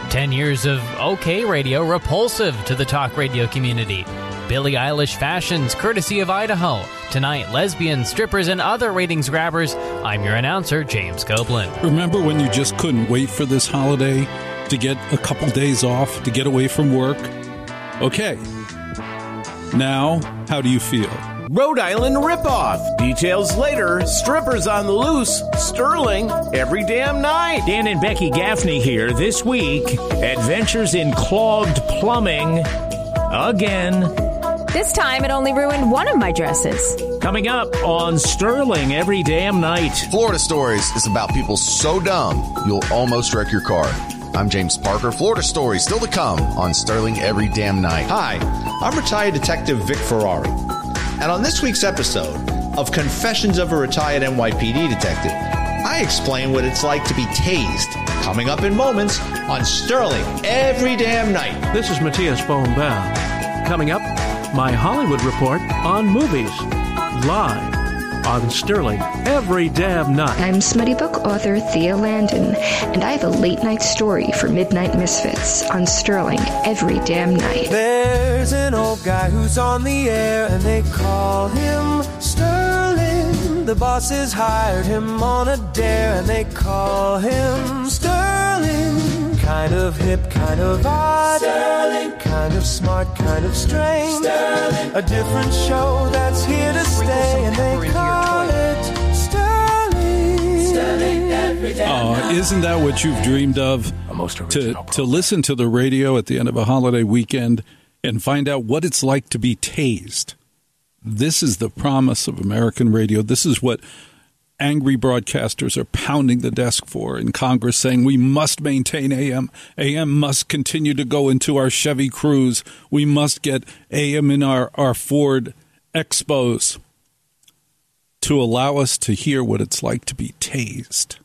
10 years of OK radio repulsive to the talk radio community. Billie Eilish fashions courtesy of Idaho. Tonight, lesbians, strippers, and other ratings grabbers. I'm your announcer, James Copeland. Remember when you just couldn't wait for this holiday to get a couple days off, to get away from work? Okay. Now, how do you feel? Rhode Island ripoff. Details later. Strippers on the loose. Sterling every damn night. Dan and Becky Gaffney here. This week, adventures in clogged plumbing. Again. This time it only ruined one of my dresses. Coming up on Sterling every damn night. Florida Stories is about people so dumb you'll almost wreck your car. I'm James Parker. Florida Stories still to come on Sterling every damn night. Hi, I'm retired Detective Vic Ferrari. And on this week's episode of Confessions of a Retired NYPD Detective, I explain what it's like to be tased. Coming up in moments on Sterling every damn night. This is Matthias Bohn-Baum. Coming up, my Hollywood report on movies. Live on Sterling every damn night. I'm smutty book author Thea Landon, and I have a late night story for Midnight Misfits on Sterling every damn night. There's an old guy who's on the air, and they call him Sterling. The bosses hired him on a dare, and they call him Sterling. Kind of hip, kind of odd, Sterling. Kind of smart, kind of strange, Sterling. A different show that's here to stay, and they call it Sterling. Sterling every day. Oh, isn't that what you've dreamed of? To listen to the radio at the end of a holiday weekend and find out what it's like to be tased. This is the promise of American radio. This is what angry broadcasters are pounding the desk for in Congress, saying we must maintain AM. AM must continue to go into our Chevy Cruze. We must get AM in our Ford Expos to allow us to hear what it's like to be tased.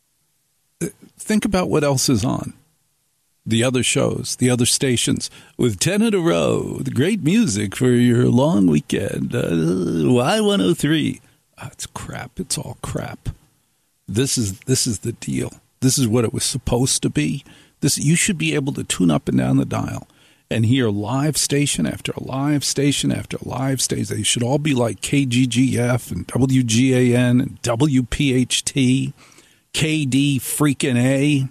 Think about what else is on. The other shows, the other stations, with 10 in a row, the great music for your long weekend. Y103. It's crap. It's all crap. This is the deal. This is what it was supposed to be. You should be able to tune up and down the dial and hear live station after live station after live station. They should all be like KGGF and WGAN and WPHT, KD freaking A,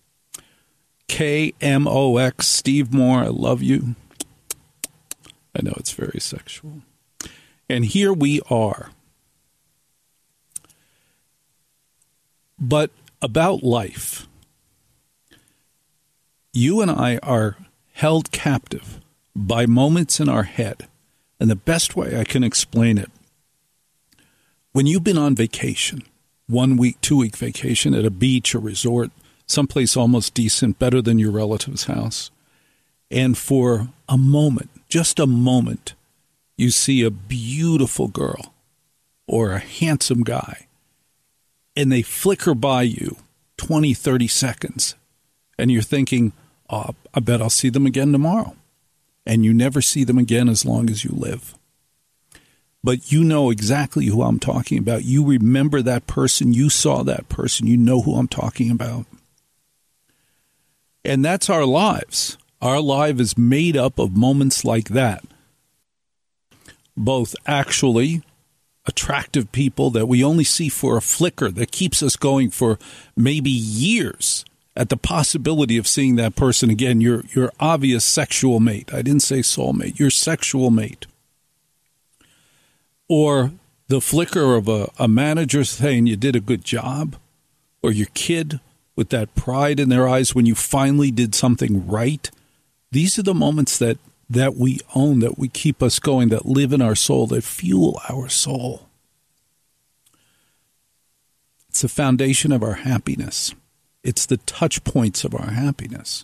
KMOX. Steve Moore, I love you. I know it's very sexual. And here we are. But about life, you and I are held captive by moments in our head. And the best way I can explain it, when you've been on vacation, 1 week, 2 week vacation at a beach or resort, someplace almost decent, better than your relative's house, and for a moment, just a moment, you see a beautiful girl or a handsome guy, and they flicker by you 20, 30 seconds, and you're thinking, oh, I bet I'll see them again tomorrow. And you never see them again as long as you live. But you know exactly who I'm talking about. You remember that person. You saw that person. You know who I'm talking about. And that's our lives. Our life is made up of moments like that. Both actually attractive people that we only see for a flicker that keeps us going for maybe years at the possibility of seeing that person again, your obvious sexual mate. I didn't say soulmate, your sexual mate. Or the flicker of a manager saying you did a good job, or your kid with that pride in their eyes when you finally did something right. These are the moments that we own, that we keep us going, that live in our soul, that fuel our soul. It's the foundation of our happiness. It's the touch points of our happiness.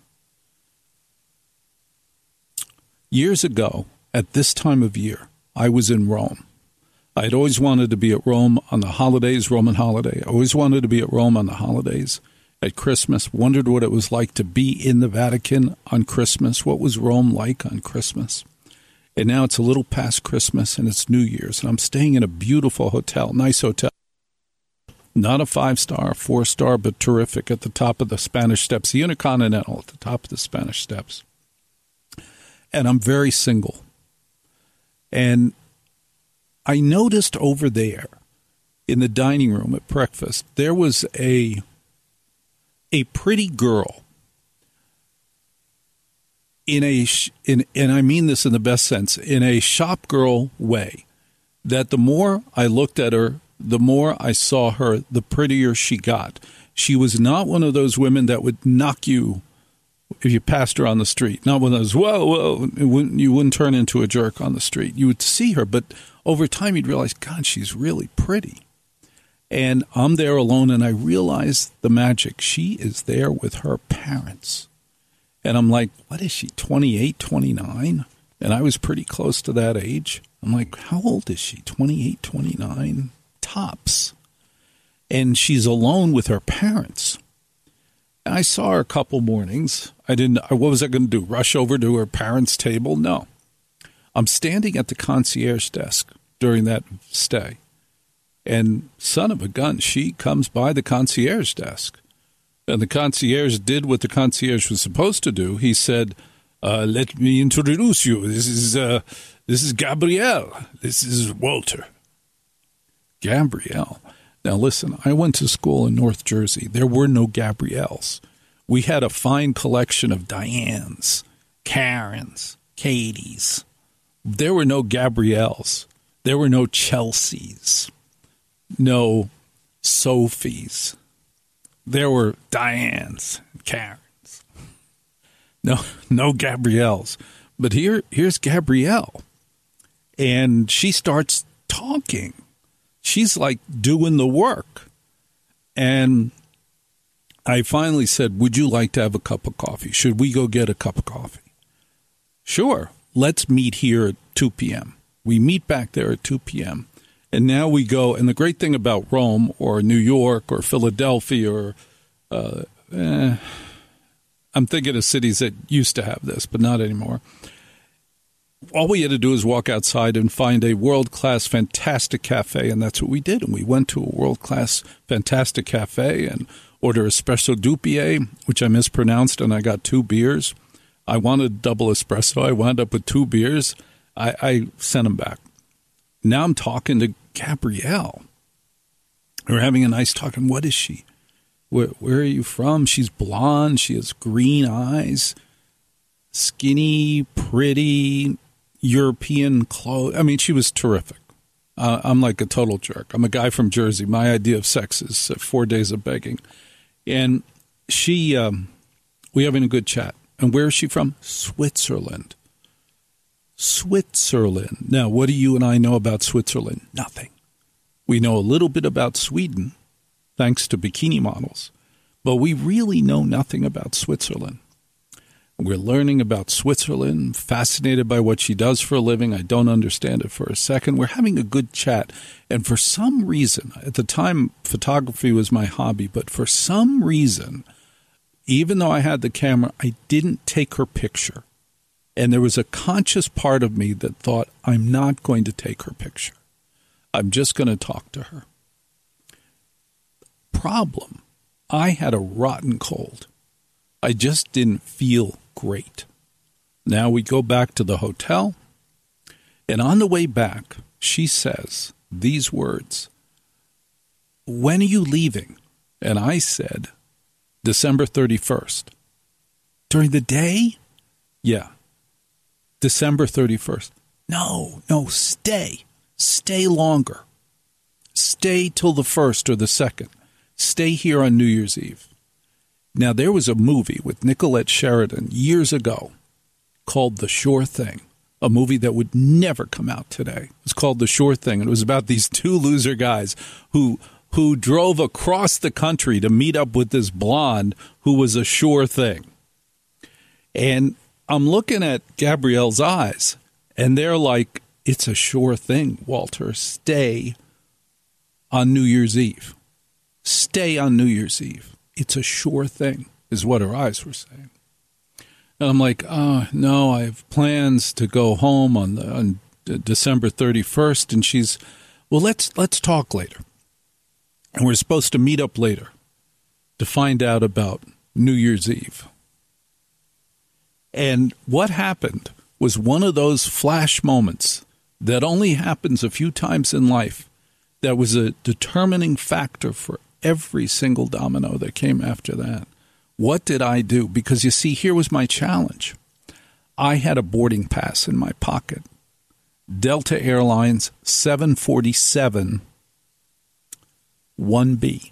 Years ago, at this time of year, I was in Rome. I had always wanted to be at Rome on the holidays, Roman holiday. I always wanted to be at Rome on the holidays. At Christmas, wondered what it was like to be in the Vatican on Christmas. What was Rome like on Christmas? And now it's a little past Christmas and it's New Year's. And I'm staying in a beautiful hotel, nice hotel. Not a 5-star, 4-star, but terrific at the top of the Spanish Steps, the Intercontinental at the top of the Spanish Steps. And I'm very single. And I noticed over there in the dining room at breakfast, there was a pretty girl and I mean this in the best sense, in a shop girl way, that the more I looked at her, the more I saw her, the prettier she got. She was not one of those women that would knock you if you passed her on the street. Not one of those, whoa, you wouldn't turn into a jerk on the street. You would see her, but over time you'd realize, God, she's really pretty. And I'm there alone, and I realize the magic. She is there with her parents. And I'm like, what is she, 28, 29? And I was pretty close to that age. I'm like, how old is she, 28, 29? Tops. And she's alone with her parents. And I saw her a couple mornings. What was I going to do, rush over to her parents' table? No. I'm standing at the concierge desk during that stay. And son of a gun, she comes by the concierge desk. And the concierge did what the concierge was supposed to do. He said, let me introduce you. This is Gabrielle. This is Walter. Gabrielle. Now, listen, I went to school in North Jersey. There were no Gabrielles. We had a fine collection of Dianes, Karens, Katies. There were no Gabrielles. There were no Chelseas. No Sophies. There were Dianes and Karens. No Gabrielles. But here's Gabrielle. And she starts talking. She's like doing the work. And I finally said, would you like to have a cup of coffee? Should we go get a cup of coffee? Sure. Let's meet here at 2 p.m. We meet back there at 2 p.m. And now we go, and the great thing about Rome or New York or Philadelphia or I'm thinking of cities that used to have this, but not anymore. All we had to do is walk outside and find a world-class, fantastic cafe, and that's what we did. And we went to a world-class, fantastic cafe and ordered espresso dupier, which I mispronounced, and I got 2 beers. I wanted double espresso. I wound up with 2 beers. I sent them back. Now I'm talking to Gabrielle. We're having a nice talk. And what is she? Where are you from? She's blonde. She has green eyes. Skinny, pretty, European clothes. I mean, she was terrific. I'm like a total jerk. I'm a guy from Jersey. My idea of sex is 4 days of begging. And we having a good chat. And where is she from? Switzerland. Switzerland. Now, what do you and I know about Switzerland? Nothing. We know a little bit about Sweden, thanks to bikini models, but we really know nothing about Switzerland. We're learning about Switzerland, fascinated by what she does for a living. I don't understand it for a second. We're having a good chat, and for some reason, at the time, photography was my hobby, but for some reason, even though I had the camera, I didn't take her picture. And there was a conscious part of me that thought, I'm not going to take her picture. I'm just going to talk to her. Problem, I had a rotten cold. I just didn't feel great. Now we go back to the hotel, and on the way back, she says these words, when are you leaving? And I said, December 31st. During the day? Yeah. December 31st. No, stay. Stay longer. Stay till the 1st or the 2nd. Stay here on New Year's Eve. Now, there was a movie with Nicolette Sheridan years ago called The Sure Thing, a movie that would never come out today. It was called The Sure Thing, and it was about these 2 loser guys who drove across the country to meet up with this blonde who was a sure thing. And I'm looking at Gabrielle's eyes, and they're like, it's a sure thing, Walter. Stay on New Year's Eve. Stay on New Year's Eve. It's a sure thing, is what her eyes were saying. And I'm like, no, I have plans to go home on December 31st. And she's, well, let's talk later. And we're supposed to meet up later to find out about New Year's Eve. And what happened was one of those flash moments that only happens a few times in life that was a determining factor for every single domino that came after that. What did I do? Because, you see, here was my challenge. I had a boarding pass in my pocket. Delta Airlines 747 1B.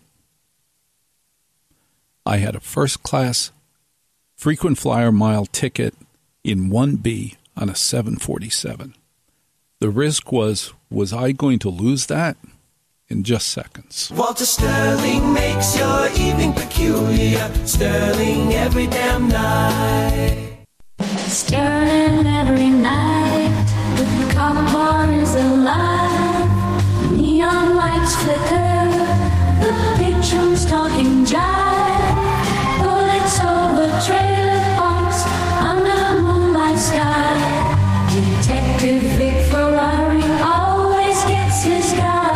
I had a first-class frequent flyer mile ticket in 1B on a 747. The risk was I going to lose that? In just seconds. Walter Sterling makes your evening peculiar. Sterling every damn night. Sterling every night. The car bar is alive. Neon lights flicker. The patrons talking jive. Bullets over trailer parks under moonlight sky. Detective Vic Ferrari always gets his guy.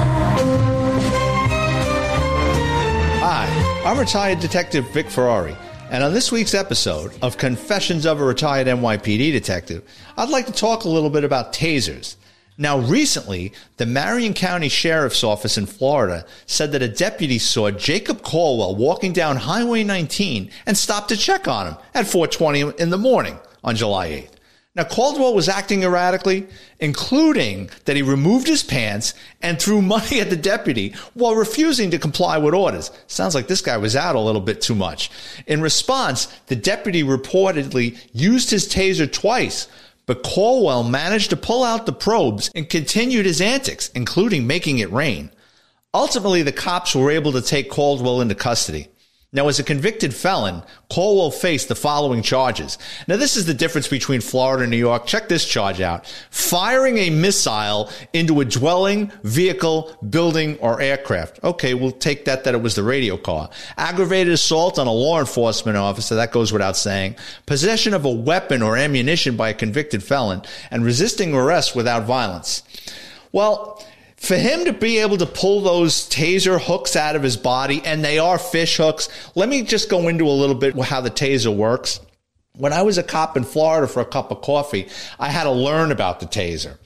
Hi, I'm retired Detective Vic Ferrari, and on this week's episode of Confessions of a Retired NYPD Detective, I'd like to talk a little bit about tasers. Now, recently, the Marion County Sheriff's Office in Florida said that a deputy saw Jacob Caldwell walking down Highway 19 and stopped to check on him at 4:20 in the morning on July 8th. Now, Caldwell was acting erratically, including that he removed his pants and threw money at the deputy while refusing to comply with orders. Sounds like this guy was out a little bit too much. In response, the deputy reportedly used his taser twice, but Caldwell managed to pull out the probes and continued his antics, including making it rain. Ultimately, the cops were able to take Caldwell into custody. Now, as a convicted felon, Caldwell faced the following charges. Now, this is the difference between Florida and New York. Check this charge out. Firing a missile into a dwelling, vehicle, building, or aircraft. Okay, we'll take that it was the radio car. Aggravated assault on a law enforcement officer. That goes without saying. Possession of a weapon or ammunition by a convicted felon. And resisting arrest without violence. Well, for him to be able to pull those taser hooks out of his body, and they are fish hooks, let me just go into a little bit how the taser works. When I was a cop in Florida for a cup of coffee, I had to learn about the taser.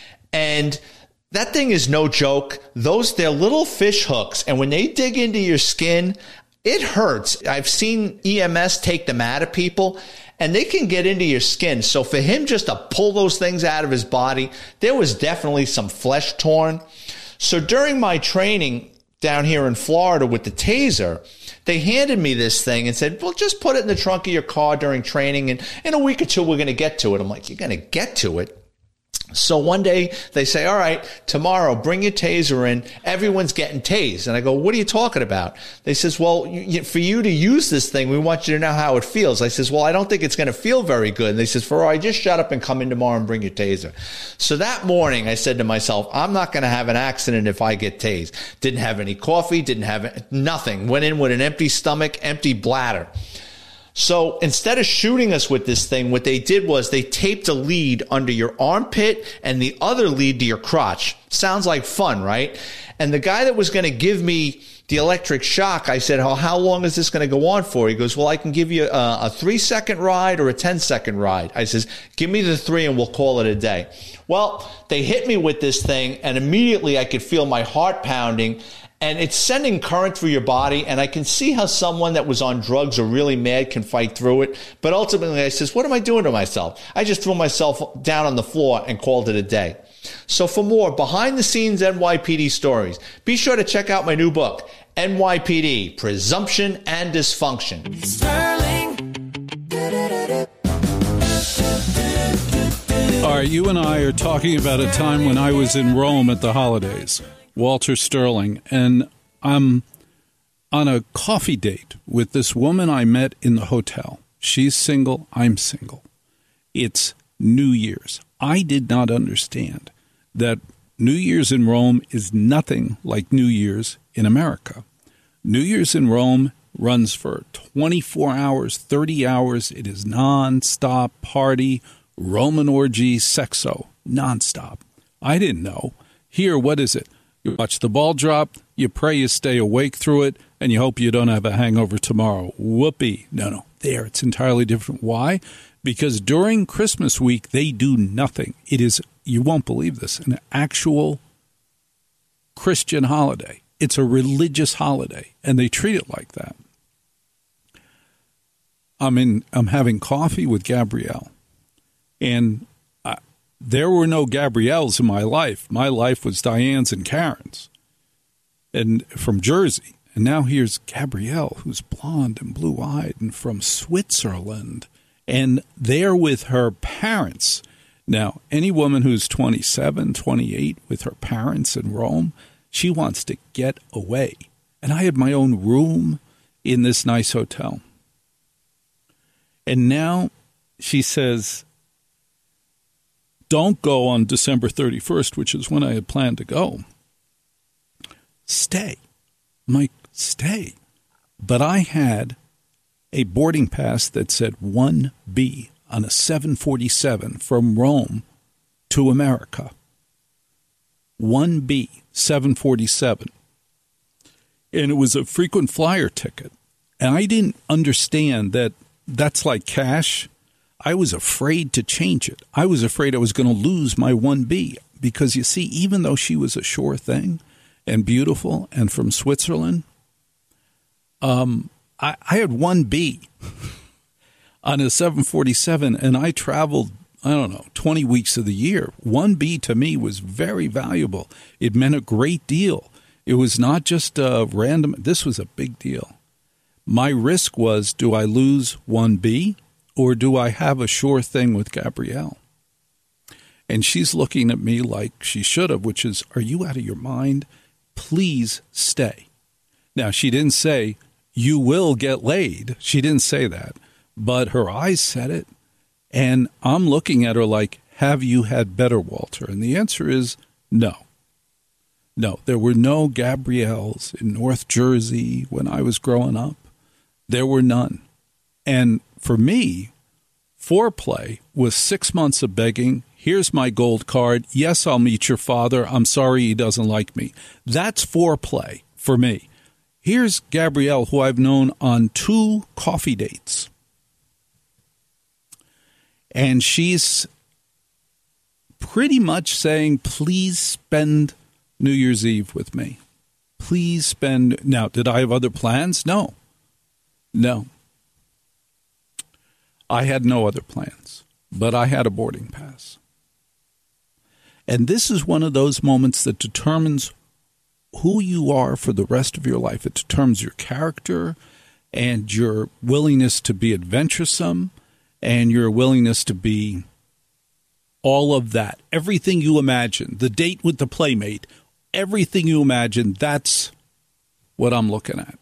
And that thing is no joke. They're little fish hooks, and when they dig into your skin, it hurts. I've seen EMS take them out of people, and they can get into your skin. So for him just to pull those things out of his body, there was definitely some flesh torn. So during my training down here in Florida with the taser, they handed me this thing and said, well, just put it in the trunk of your car during training, and in a week or two, we're going to get to it. I'm like, you're going to get to it? So one day they say, all right, tomorrow, bring your taser in. Everyone's getting tased. And I go, what are you talking about? They says, well, for you to use this thing, we want you to know how it feels. I says, well, I don't think it's going to feel very good. And they says, Ferrari, just shut up and come in tomorrow and bring your taser. So that morning I said to myself, I'm not going to have an accident if I get tased. Didn't have any coffee, didn't have nothing. Went in with an empty stomach, empty bladder. So instead of shooting us with this thing, what they did was they taped a lead under your armpit and the other lead to your crotch. Sounds like fun, right? And the guy that was going to give me the electric shock, I said, how long is this going to go on for? He goes, well, I can give you a 3-second ride or a 10-second ride. I says, give me the 3 and we'll call it a day. Well, they hit me with this thing and immediately I could feel my heart pounding. And it's sending current through your body, and I can see how someone that was on drugs or really mad can fight through it. But ultimately, I says, what am I doing to myself? I just threw myself down on the floor and called it a day. So for more behind-the-scenes NYPD stories, be sure to check out my new book, NYPD, Presumption and Dysfunction. Sterling. All right, you and I are talking about a time when I was in Rome at the holidays. Walter Sterling, and I'm on a coffee date with this woman I met in the hotel. She's single, I'm single. It's New Year's. I did not understand that New Year's in Rome is nothing like New Year's in America. New Year's in Rome runs for 24 hours, 30 hours. It is non-stop party, Roman orgy, sexo, non-stop. I didn't know. Here, what is it? You watch the ball drop, You pray you stay awake through it, and you hope you don't have a hangover tomorrow. Whoopee. No. There, it's entirely different. Why? Because during Christmas week, they do nothing. It is, you won't believe this, an actual Christian holiday. It's a religious holiday, and they treat it like that. I'm having coffee with Gabrielle, and there were no Gabrielles in my life. My life was Diane's and Karen's, and from Jersey. And now here's Gabrielle, who's blonde and blue-eyed and from Switzerland, and they're with her parents. Now, any woman who's 27, 28 with her parents in Rome, she wants to get away. And I had my own room in this nice hotel. And now she says, don't go on December 31st, which is when I had planned to go. Stay. Mike, stay. But I had a boarding pass that said 1B on a 747 from Rome to America. 1B, 747. And it was a frequent flyer ticket. And I didn't understand that that's like cash. I was afraid to change it. I was afraid I was going to lose my 1B because, you see, even though she was a sure thing and beautiful and from Switzerland, I had 1B on a 747, and I traveled, 20 weeks of the year. 1B to me was very valuable. It meant a great deal. It was not just a random. This was a big deal. My risk was, do I lose 1B or do I have a sure thing with Gabrielle? And she's looking at me like she should have, which is, are you out of your mind? Please stay. Now, she didn't say, you will get laid. She didn't say that. But her eyes said it. And I'm looking at her like, have you had better, Walter? And the answer is no. No, there were no Gabrielles in North Jersey when I was growing up. There were none. And for me, foreplay was 6 months of begging. Here's my gold card. Yes, I'll meet your father. I'm sorry he doesn't like me. That's foreplay for me. Here's Gabrielle, who I've known on 2 coffee dates. And she's pretty much saying, please spend New Year's Eve with me. Please spend. Now, did I have other plans? No. I had no other plans, but I had a boarding pass. And this is one of those moments that determines who you are for the rest of your life. It determines your character and your willingness to be adventuresome and your willingness to be all of that. Everything you imagine, the date with the playmate, everything you imagine, that's what I'm looking at.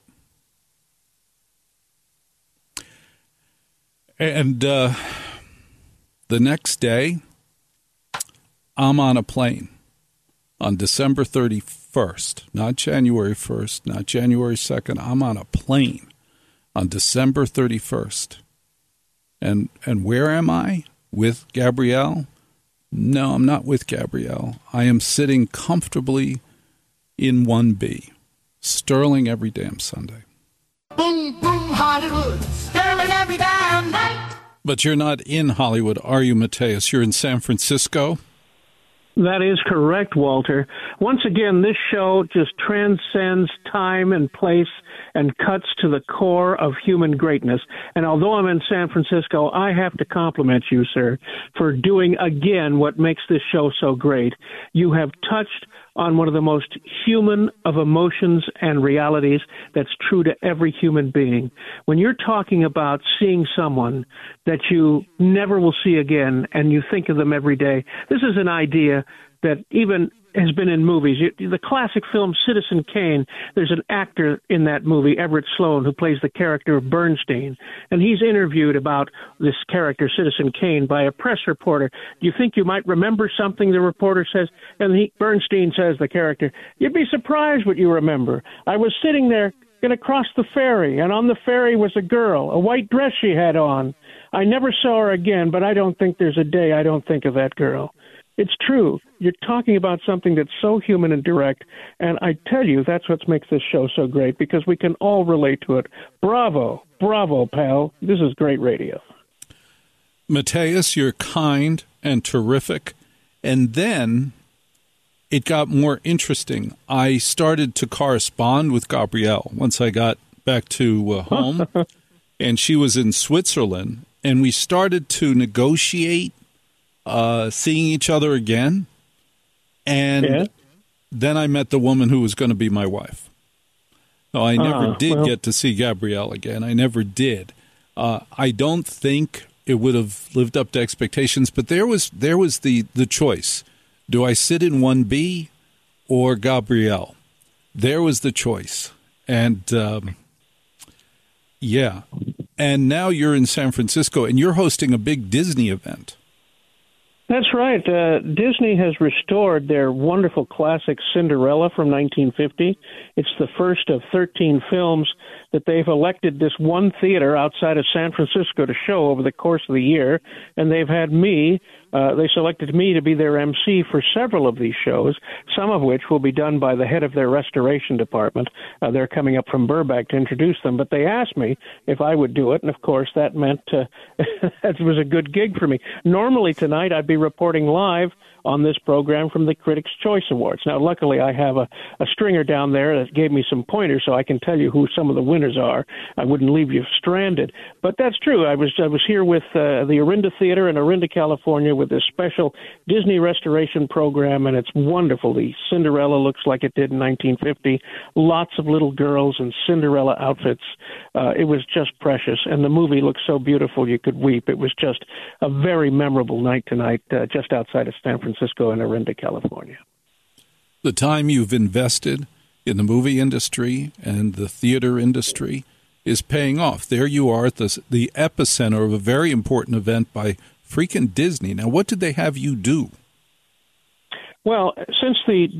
And the next day, I'm on a plane on December 31st, not January 1st, not January 2nd. I'm on a plane on December 31st. And where am I? With Gabrielle? No, I'm not with Gabrielle. I am sitting comfortably in 1B, Sterling every damn Sunday. Boom, boom, Hollywood, Sterling every damn night. But you're not in Hollywood, are you, Mateus? You're in San Francisco? That is correct, Walter. Once again, this show just transcends time and place and cuts to the core of human greatness. And although I'm in San Francisco, I have to compliment you, sir, for doing again what makes this show so great. You have touched on one of the most human of emotions and realities that's true to every human being. When you're talking about seeing someone that you never will see again and you think of them every day, this is an idea that even has been in movies. The classic film Citizen Kane, there's an actor in that movie, Everett Sloan, who plays the character of Bernstein. And he's interviewed about this character, Citizen Kane, by a press reporter. Do you think you might remember something, the reporter says? And Bernstein says, the character, you'd be surprised what you remember. I was sitting there going to cross the ferry, and on the ferry was a girl, a white dress she had on. I never saw her again, but I don't think there's a day I don't think of that girl. It's true. You're talking about something that's so human and direct, and I tell you, that's what makes this show so great, because we can all relate to it. Bravo. Bravo, pal. This is great radio. Matthias, you're kind and terrific. And then it got more interesting. I started to correspond with Gabrielle once I got back to home, and she was in Switzerland, and we started to negotiate seeing each other again, and then I met the woman who was going to be my wife. No, I never did get to see Gabrielle again. I never did. I don't think it would have lived up to expectations, but there was the choice. Do I sit in 1B or Gabrielle? There was the choice. And, yeah. And now you're in San Francisco, and you're hosting a big Disney event. That's right. Disney has restored their wonderful classic Cinderella from 1950. It's the first of 13 films that they've elected this one theater outside of San Francisco to show over the course of the year, and they've had me. They selected me to be their MC for several of these shows, some of which will be done by the head of their restoration department. They're coming up from Burbank to introduce them, but they asked me if I would do it, and of course that meant that was a good gig for me. Normally tonight I'd be reporting live on this program from the Critics' Choice Awards. Now, luckily, I have a stringer down there that gave me some pointers, so I can tell you who some of the winners are. I wouldn't leave you stranded. But that's true. I was here with the Orinda Theater in Orinda, California, with this special Disney restoration program, and it's wonderful. The Cinderella looks like it did in 1950. Lots of little girls in Cinderella outfits. It was just precious, and the movie looked so beautiful you could weep. It was just a very memorable night tonight, just outside of San Francisco in Orinda, California. The time you've invested in the movie industry and the theater industry is paying off. There you are at the epicenter of a very important event by freaking Disney. Now, what did they have you do? Well, since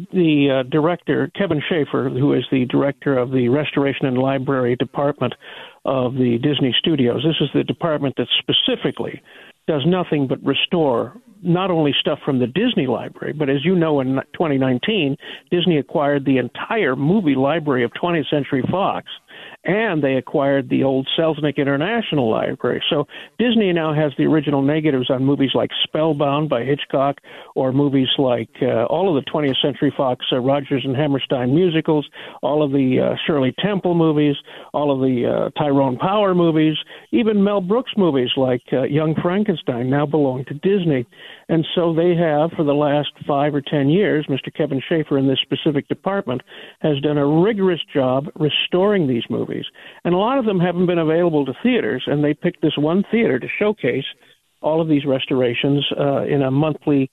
the director, Kevin Schaefer, who is the director of the Restoration and Library Department of the Disney Studios, this is the department that specifically does nothing but restore not only stuff from the Disney library, but as you know, in 2019, Disney acquired the entire movie library of 20th Century Fox, and they acquired the old Selznick International Library. So Disney now has the original negatives on movies like Spellbound by Hitchcock, or movies like all of the 20th Century Fox Rodgers and Hammerstein musicals, all of the Shirley Temple movies, all of the Tyrone Power movies, even Mel Brooks movies like Young Frankenstein now belong to Disney. And so they have, for the last 5 or 10 years, Mr. Kevin Schaefer in this specific department has done a rigorous job restoring these movies. And a lot of them haven't been available to theaters, and they picked this one theater to showcase all of these restorations in a monthly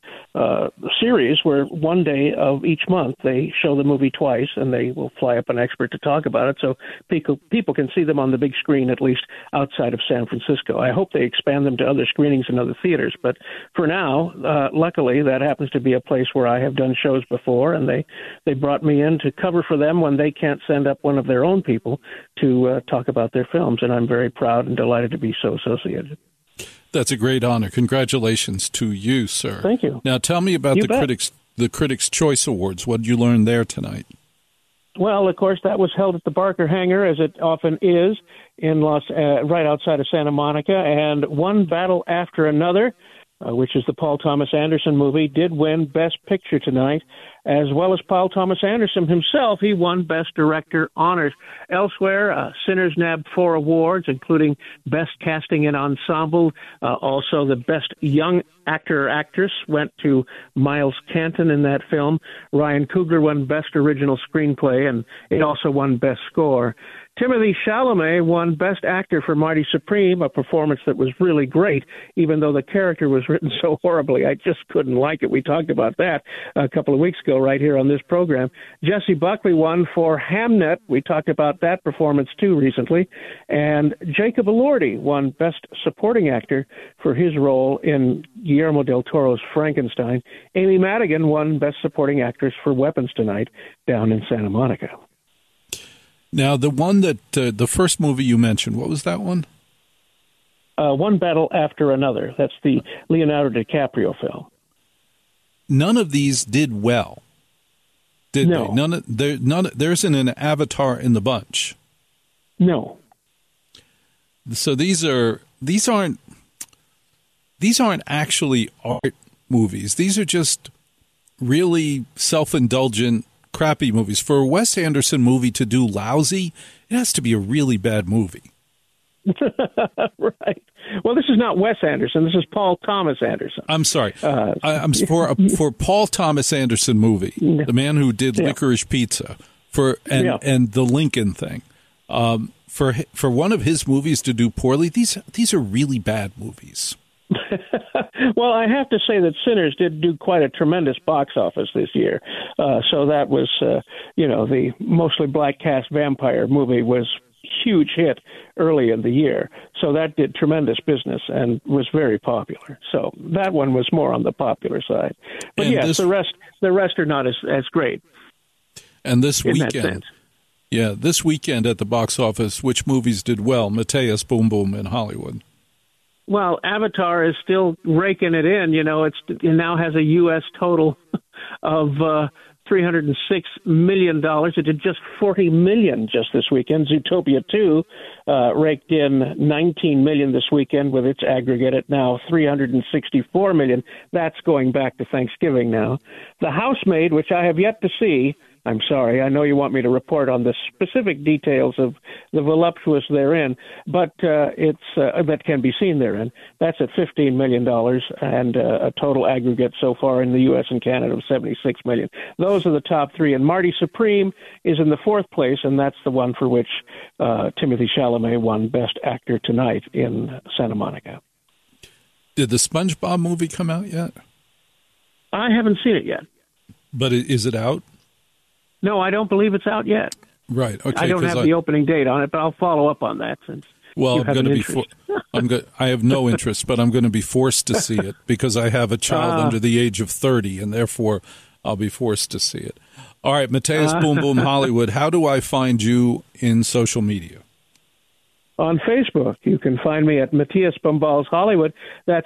series where one day of each month they show the movie twice, and they will fly up an expert to talk about it so people can see them on the big screen, at least outside of San Francisco. I hope they expand them to other screenings in other theaters, but for now, luckily, that happens to be a place where I have done shows before, and they brought me in to cover for them when they can't send up one of their own people to talk about their films, and I'm very proud and delighted to be so associated. That's a great honor. Congratulations to you, sir. Thank you. Now tell me about the Critics' Choice Awards. What did you learn there tonight? Well, of course, that was held at the Barker Hangar, as it often is, in right outside of Santa Monica, and One Battle After Another, which is the Paul Thomas Anderson movie, did win Best Picture tonight, as well as Paul Thomas Anderson himself. He won Best Director honors. Elsewhere, Sinners nabbed 4 awards, including Best Casting in Ensemble. Also, the Best Young Actor or Actress went to Miles Canton in that film. Ryan Coogler won Best Original Screenplay, and it also won Best Score. Timothée Chalamet won Best Actor for Marty Supreme, a performance that was really great, even though the character was written so horribly. I just couldn't like it. We talked about that a couple of weeks ago right here on this program. Jessie Buckley won for Hamnet. We talked about that performance, too, recently. And Jacob Elordi won Best Supporting Actor for his role in Guillermo del Toro's Frankenstein. Amy Madigan won Best Supporting Actress for Weapons Tonight down in Santa Monica. Now, the one that the first movie you mentioned, what was that one? One Battle After Another. That's the Leonardo DiCaprio film. none of these did well, did No. they? There isn't an Avatar in the bunch. No. So these aren't actually art movies. These are just really self-indulgent, crappy movies. For a Wes Anderson movie to do lousy, it has to be a really bad movie. Right. Well, this is not Wes Anderson. This is Paul Thomas Anderson. I'm sorry. I'm for Paul Thomas Anderson movie, the man who did Licorice Pizza and the Lincoln thing. For one of his movies to do poorly, these are really bad movies. Well, I have to say that Sinners did do quite a tremendous box office this year. So that was, the mostly black cast vampire movie was huge hit early in the year. So that did tremendous business and was very popular. So that one was more on the popular side. But yes, the rest are not as great. And this in that weekend, sense. this weekend at the box office, which movies did well? Mateus, Boom Boom, in Hollywood. Well, Avatar is still raking it in. It now has a U.S. total of $306 million. It did just $40 million just this weekend. Zootopia 2 raked in $19 million this weekend with its aggregate at now $364 million. That's going back to Thanksgiving now. The Housemaid, which I have yet to see, I'm sorry, I know you want me to report on the specific details of the voluptuous therein, but it's that can be seen therein. That's at $15 million and a total aggregate so far in the U.S. and Canada of $76 million. Those are the top three, and Marty Supreme is in the fourth place, and that's the one for which Timothée Chalamet won Best Actor tonight in Santa Monica. Did the SpongeBob movie come out yet? I haven't seen it yet. But is it out? No, I don't believe it's out yet. Right. Okay. I don't have the opening date on it, but I'll follow up on that since you have an interest. I have no interest, but I'm going to be forced to see it because I have a child under the age of 30, and therefore I'll be forced to see it. All right, Mateus Boom Boom Hollywood, how do I find you in social media? On Facebook, you can find me at Matthias Bombals Hollywood. That's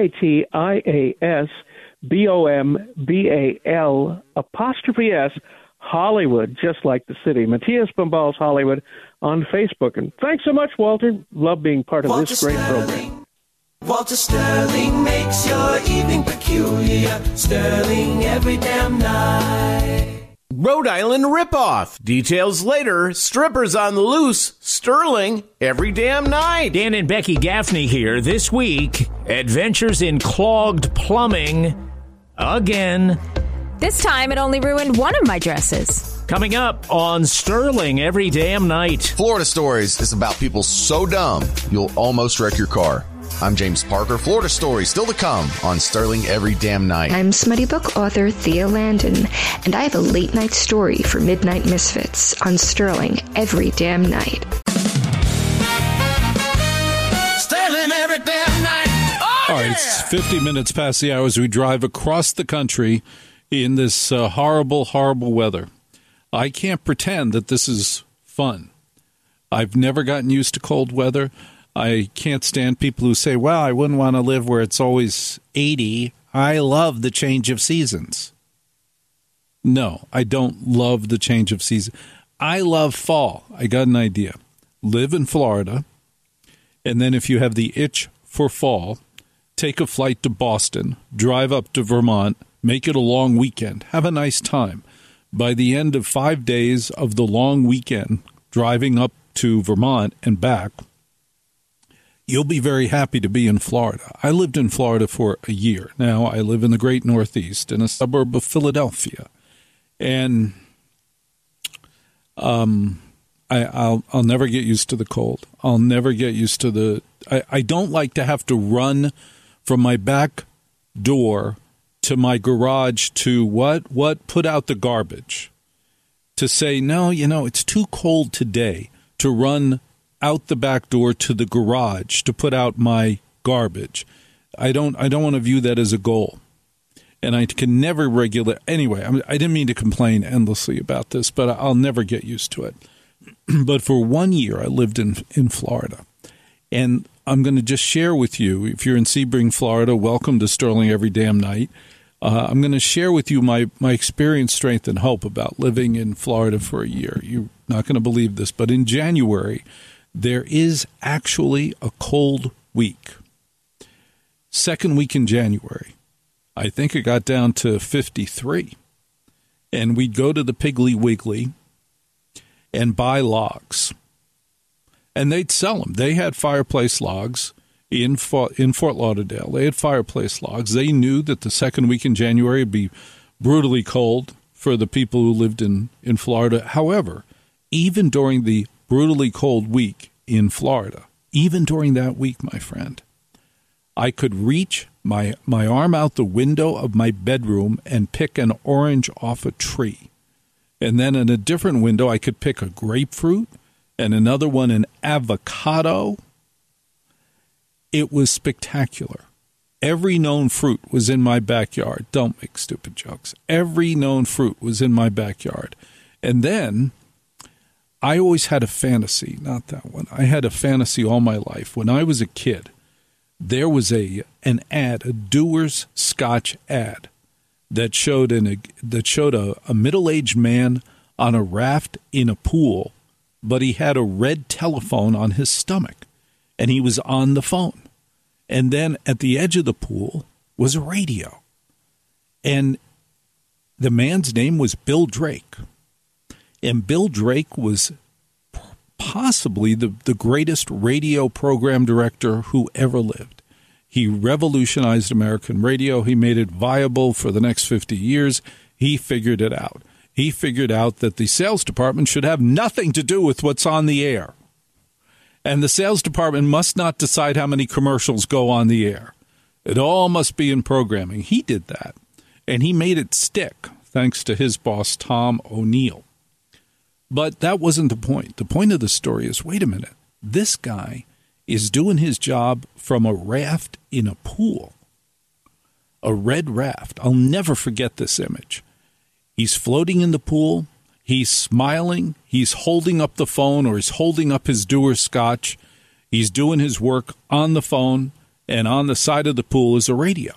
MATIASBOMBAL''S Hollywood, just like the city. Matthias Bombals Hollywood on Facebook. And thanks so much, Walter. Love being part of this great program. Walter Sterling makes your evening peculiar. Sterling every damn night. Rhode Island ripoff. Details later. Strippers on the loose. Sterling every damn night. Dan and Becky Gaffney here. This week, adventures in clogged plumbing again. This time it only ruined one of my dresses. Coming up on Sterling every damn night. Florida Stories is about people so dumb you'll almost wreck your car. I'm James Parker. Florida Stories still to come on Sterling every damn night. I'm Smutty Book author Thea Landon, and I have a late night story for Midnight Misfits on Sterling every damn night. Sterling every damn night. Oh, all right, it's 50 minutes past the hour as we drive across the country in this horrible, horrible weather. I can't pretend that this is fun. I've never gotten used to cold weather. I can't stand people who say, well, I wouldn't want to live where it's always 80. I love the change of seasons. No, I don't love the change of season. I love fall. I got an idea. Live in Florida, and then if you have the itch for fall, take a flight to Boston, drive up to Vermont, make it a long weekend. Have a nice time. By the end of 5 days of the long weekend, driving up to Vermont and back, you'll be very happy to be in Florida. I lived in Florida for a year. Now I live in the great Northeast in a suburb of Philadelphia. And I'll never get used to the cold. I'll never get used to I don't like to have to run from my back door to my garage to put out the garbage. To say, no, it's too cold today to run out the back door to the garage to put out my garbage. I don't want to view that as a goal. And I can never regulate. Anyway, I didn't mean to complain endlessly about this, but I'll never get used to it. But for 1 year, I lived in Florida. And I'm going to just share with you, if you're in Sebring, Florida, welcome to Sterling every damn night. I'm going to share with you my experience, strength, and hope about living in Florida for a year. You're not going to believe this, but in January, there is actually a cold week. Second week in January, I think it got down to 53. And we'd go to the Piggly Wiggly and buy logs. And they'd sell them. They had fireplace logs in Fort Lauderdale. They had fireplace logs. They knew that the second week in January would be brutally cold for the people who lived in Florida. However, even during the brutally cold week in Florida, even during that week, my friend, I could reach my arm out the window of my bedroom and pick an orange off a tree. And then in a different window, I could pick a grapefruit and another one an avocado. It was spectacular. Every known fruit was in my backyard. Don't make stupid jokes. Every known fruit was in my backyard. And then I always had a fantasy, not that one. I had a fantasy all my life. When I was a kid, there was an ad, a Dewar's Scotch ad, that showed a middle-aged man on a raft in a pool, but he had a red telephone on his stomach, and he was on the phone. And then at the edge of the pool was a radio. And the man's name was Bill Drake. And Bill Drake was possibly the greatest radio program director who ever lived. He revolutionized American radio. He made it viable for the next 50 years. He figured it out. He figured out that the sales department should have nothing to do with what's on the air. And the sales department must not decide how many commercials go on the air. It all must be in programming. He did that. And he made it stick, thanks to his boss, Tom O'Neill. But that wasn't the point. The point of the story is, wait a minute, this guy is doing his job from a raft in a pool, a red raft. I'll never forget this image. He's floating in the pool. He's smiling. He's holding up the phone, or he's holding up his Dewar's Scotch. He's doing his work on the phone, and on the side of the pool is a radio.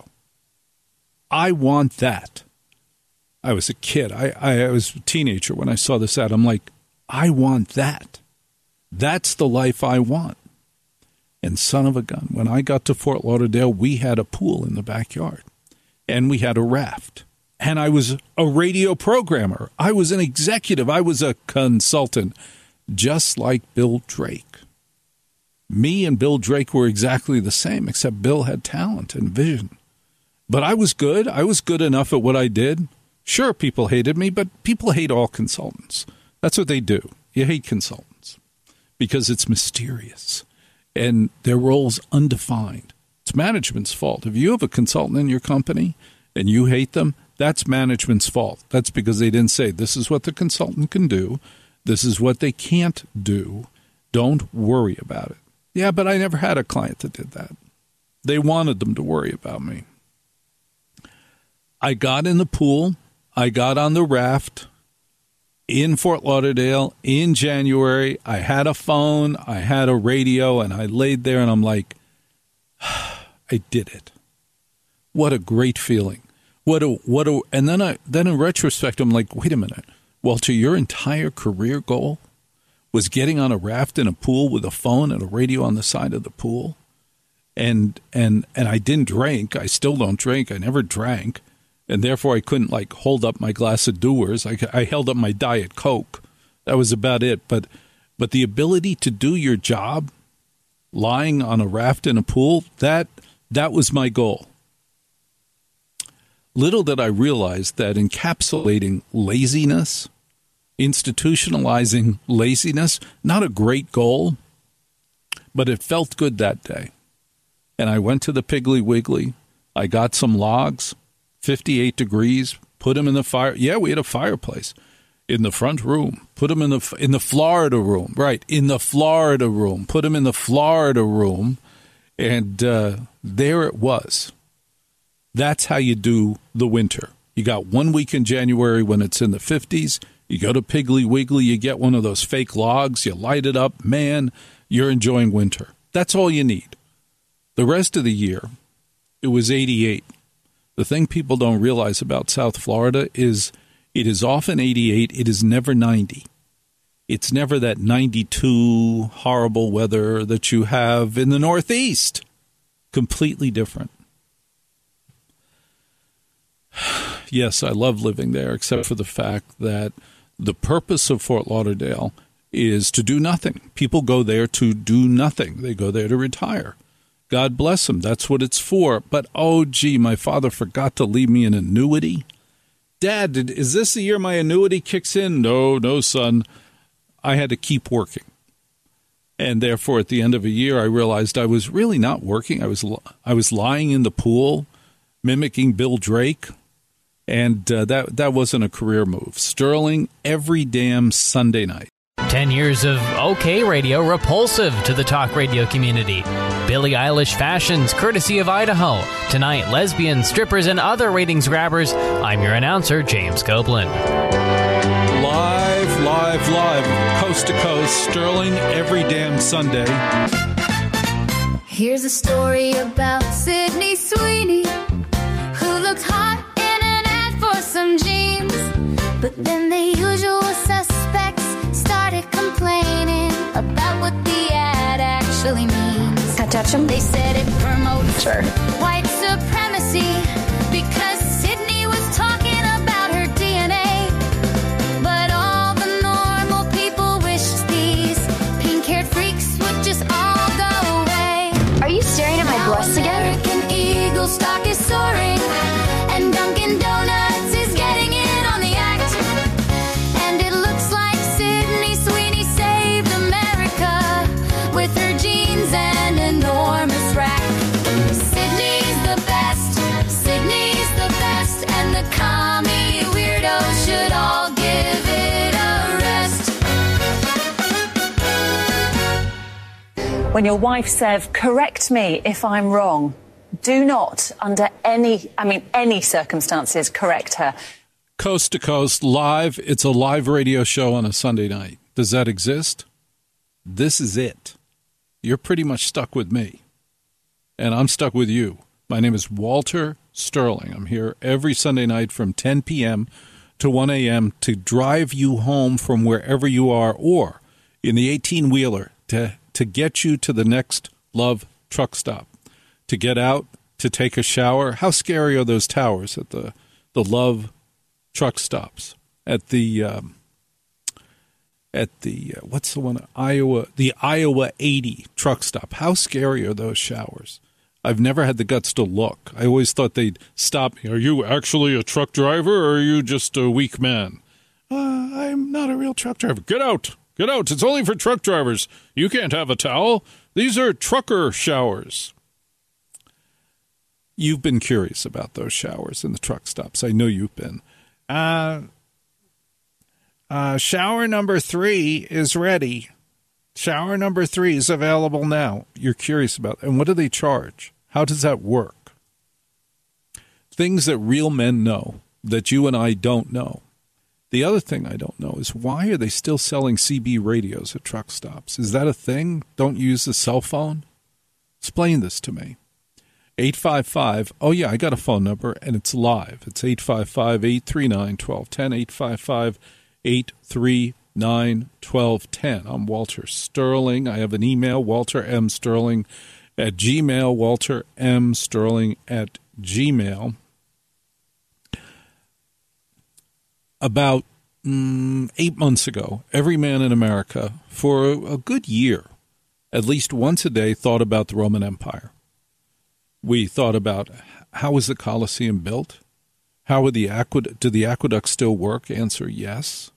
I want that. I was a kid. I was a teenager when I saw this ad. I'm like, I want that. That's the life I want. And son of a gun, when I got to Fort Lauderdale, we had a pool in the backyard, and we had a raft. And I was a radio programmer. I was an executive. I was a consultant, just like Bill Drake. Me and Bill Drake were exactly the same, except Bill had talent and vision. But I was good. I was good enough at what I did. Sure, people hated me, but people hate all consultants. That's what they do. You hate consultants because it's mysterious and their role's undefined. It's management's fault. If you have a consultant in your company and you hate them, that's management's fault. That's because they didn't say, this is what the consultant can do. This is what they can't do. Don't worry about it. Yeah, but I never had a client that did that. They wanted them to worry about me. I got in the pool. I got on the raft in Fort Lauderdale in January. I had a phone. I had a radio, and I laid there, and I'm like, I did it. What a great feeling. And then in retrospect, I'm like, wait a minute, Walter, your entire career goal was getting on a raft in a pool with a phone and a radio on the side of the pool, and I didn't drink. I still don't drink. I never drank, and therefore I couldn't hold up my glass of Dewar's. I held up my Diet Coke. That was about it. But the ability to do your job, lying on a raft in a pool, that was my goal. Little did I realize that encapsulating laziness, institutionalizing laziness, not a great goal, but it felt good that day. And I went to the Piggly Wiggly. I got some logs, 58 degrees, put them in the fire. Yeah, we had a fireplace in the front room. Put them in the Florida room. Right, in the Florida room. Put them in the Florida room. And there it was. That's how you do the winter. You got 1 week in January when it's in the 50s. You go to Piggly Wiggly, you get one of those fake logs, you light it up. Man, you're enjoying winter. That's all you need. The rest of the year, it was 88. The thing people don't realize about South Florida is it is often 88. It is never 90. It's never that 92 horrible weather that you have in the Northeast. Completely different. Yes, I love living there, except for the fact that the purpose of Fort Lauderdale is to do nothing. People go there to do nothing. They go there to retire. God bless them. That's what it's for. But, oh, gee, my father forgot to leave me an annuity. Dad, is this the year my annuity kicks in? No, son. I had to keep working. And therefore, at the end of a year, I realized I was really not working. I was lying in the pool, mimicking Bill Drake. And that wasn't a career move. Sterling every damn Sunday night. 10 years of OK Radio repulsive to the talk radio community. Billie Eilish fashions courtesy of Idaho. Tonight, lesbians, strippers, and other ratings grabbers. I'm your announcer, James Copeland. Live, coast to coast, Sterling every damn Sunday. Here's a story about Sydney Sweeney, who looked hot in an ad for some jeans. But then the usual suspects started complaining about what the ad actually means. Can I touch them? They said it promotes white supremacy because Sydney was talking about her DNA. But all the normal people wished these pink-haired freaks would just all go away. Are you staring at my breasts again? American Eagle stock is soaring, and Dunkin' Donuts is getting in on the act. And it looks like Sydney Sweeney saved America with her jeans and enormous rack. Sydney's the best, and the commie weirdos should all give it a rest. When your wife says, correct me if I'm wrong, do not, under any circumstances, correct her. Coast to coast, live. It's a live radio show on a Sunday night. Does that exist? This is it. You're pretty much stuck with me. And I'm stuck with you. My name is Walter Sterling. I'm here every Sunday night from 10 p.m. to 1 a.m. to drive you home from wherever you are, or in the 18-wheeler to get you to the next Love truck stop, to get out, to take a shower. How scary are those towers at the Love truck stops? At the what's the one? The Iowa 80 truck stop. How scary are those showers? I've never had the guts to look. I always thought they'd stop me. Are you actually a truck driver, or are you just a weak man? I'm not a real truck driver. Get out. Get out. It's only for truck drivers. You can't have a towel. These are trucker showers. You've been curious about those showers in the truck stops. I know you've been. Shower number 3 is ready. Shower number 3 is available now. You're curious about it. And what do they charge? How does that work? Things that real men know that you and I don't know. The other thing I don't know is, why are they still selling CB radios at truck stops? Is that a thing? Don't use the cell phone? Explain this to me. 855, oh yeah, I got a phone number, and it's live. It's 855-839-1210, 855-839-1210. I'm Walter Sterling. I have an email, waltermsterling@gmail, waltermsterling@gmail. About 8 months ago, every man in America, for a good year, at least once a day, thought about the Roman Empire. We thought about, how was the Colosseum built? How would do the aqueducts still work? Answer, yes.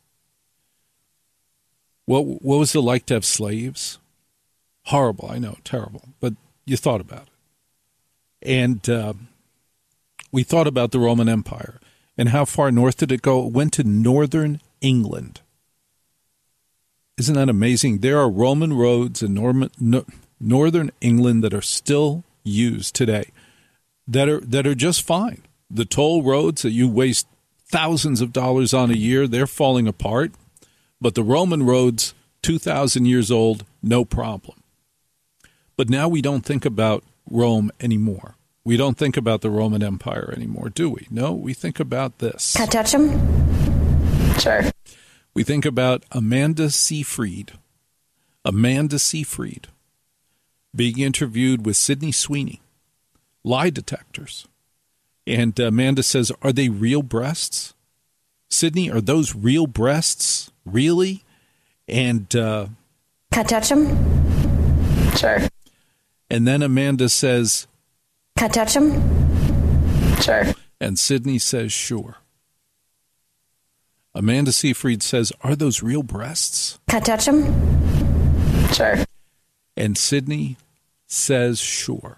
What was it like to have slaves? Horrible, I know, terrible, but you thought about it. And we thought about the Roman Empire. And how far north did it go? It went to northern England. Isn't that amazing? There are Roman roads in northern England that are still used today, that are just fine. The toll roads that you waste thousands of dollars on a year, they're falling apart. But the Roman roads, 2,000 years old, no problem. But now we don't think about Rome anymore. We don't think about the Roman Empire anymore, do we? No, we think about this. Can I touch him? Sure. We think about Amanda Seyfried. Amanda Seyfried being interviewed with Sydney Sweeney. Lie detectors. And Amanda says, are they real breasts? Sydney, are those real breasts? Really? And can I touch him? Sure. And then Amanda says, can I touch him? Sure. And Sydney says, sure. Amanda Seyfried says, are those real breasts? Can I touch him? Sure. And Sydney says, sure.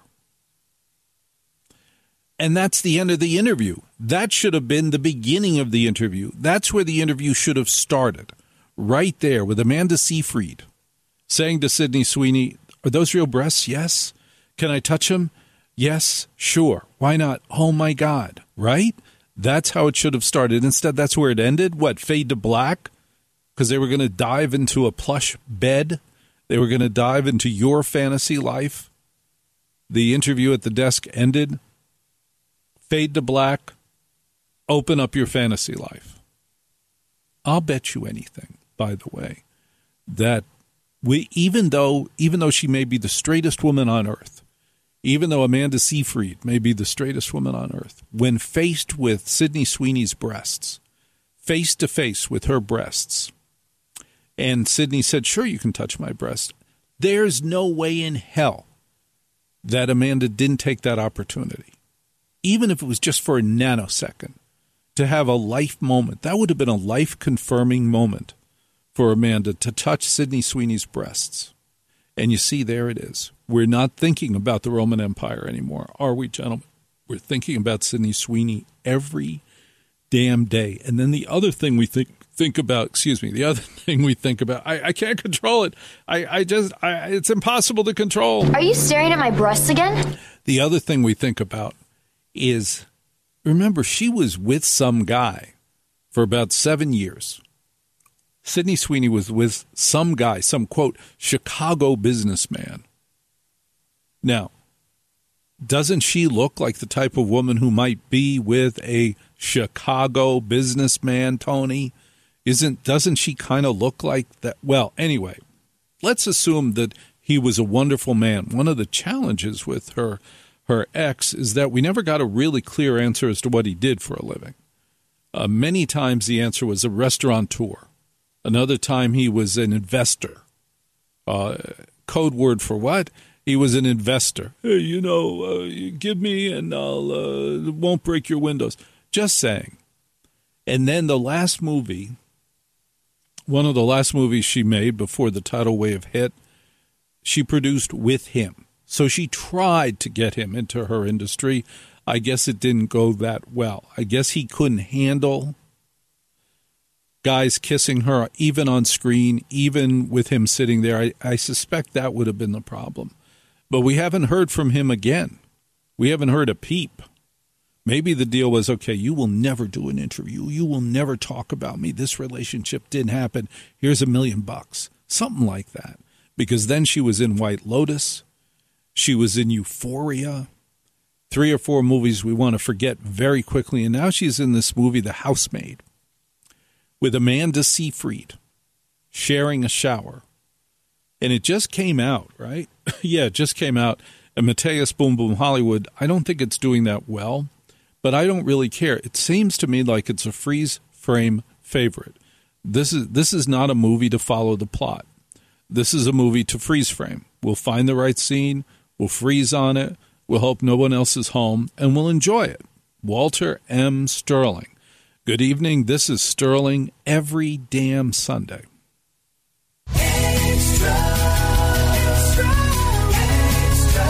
And that's the end of the interview. That should have been the beginning of the interview. That's where the interview should have started. Right there with Amanda Seyfried saying to Sydney Sweeney, are those real breasts? Yes. Can I touch them? Yes. Sure. Why not? Oh, my God. Right? That's how it should have started. Instead, that's where it ended. What? Fade to black? Because they were going to dive into a plush bed. They were going to dive into your fantasy life. The interview at the desk ended. Fade to black, open up your fantasy life. I'll bet you anything, by the way, that even though she may be the straightest woman on earth, even though Amanda Seyfried may be the straightest woman on earth, when faced with Sydney Sweeney's breasts, face to face with her breasts, and Sydney said, sure, you can touch my breast, there's no way in hell that Amanda didn't take that opportunity. Even if it was just for a nanosecond, to have a life moment. That would have been a life-confirming moment for Amanda to touch Sydney Sweeney's breasts. And you see, there it is. We're not thinking about the Roman Empire anymore, are we, gentlemen? We're thinking about Sydney Sweeney every damn day. And then the other thing we think about, I can't control it. It's impossible to control. Are you staring at my breasts again? The other thing we think about is, remember, she was with some guy for about 7 years. Sydney Sweeney was with some guy, some, quote, Chicago businessman. Now, doesn't she look like the type of woman who might be with a Chicago businessman, Tony? Doesn't she kind of look like that? Well, anyway, let's assume that he was a wonderful man. One of the challenges with her ex is that we never got a really clear answer as to what he did for a living. Many times the answer was a restaurateur. Another time he was an investor. Code word for what? He was an investor. Hey, you give me and I'll won't break your windows. Just saying. And then the last movie, one of the last movies she made before the tidal wave hit, she produced with him. So she tried to get him into her industry. I guess it didn't go that well. I guess he couldn't handle guys kissing her, even on screen, even with him sitting there. I suspect that would have been the problem. But we haven't heard from him again. We haven't heard a peep. Maybe the deal was, okay, you will never do an interview. You will never talk about me. This relationship didn't happen. Here's $1 million. Something like that. Because then she was in White Lotus. She was in Euphoria, 3 or 4 movies we want to forget very quickly. And now she's in this movie, The Housemaid, with Amanda Seyfried sharing a shower. And it just came out, right? Yeah, it just came out. And Mateus Boom Boom Hollywood, I don't think it's doing that well, but I don't really care. It seems to me like it's a freeze frame favorite. This is not a movie to follow the plot. This is a movie to freeze frame. We'll find the right scene. We'll freeze on it. We'll hope no one else is home, and we'll enjoy it. Walter M. Sterling. Good evening. This is Sterling every damn Sunday. Extra, extra, extra.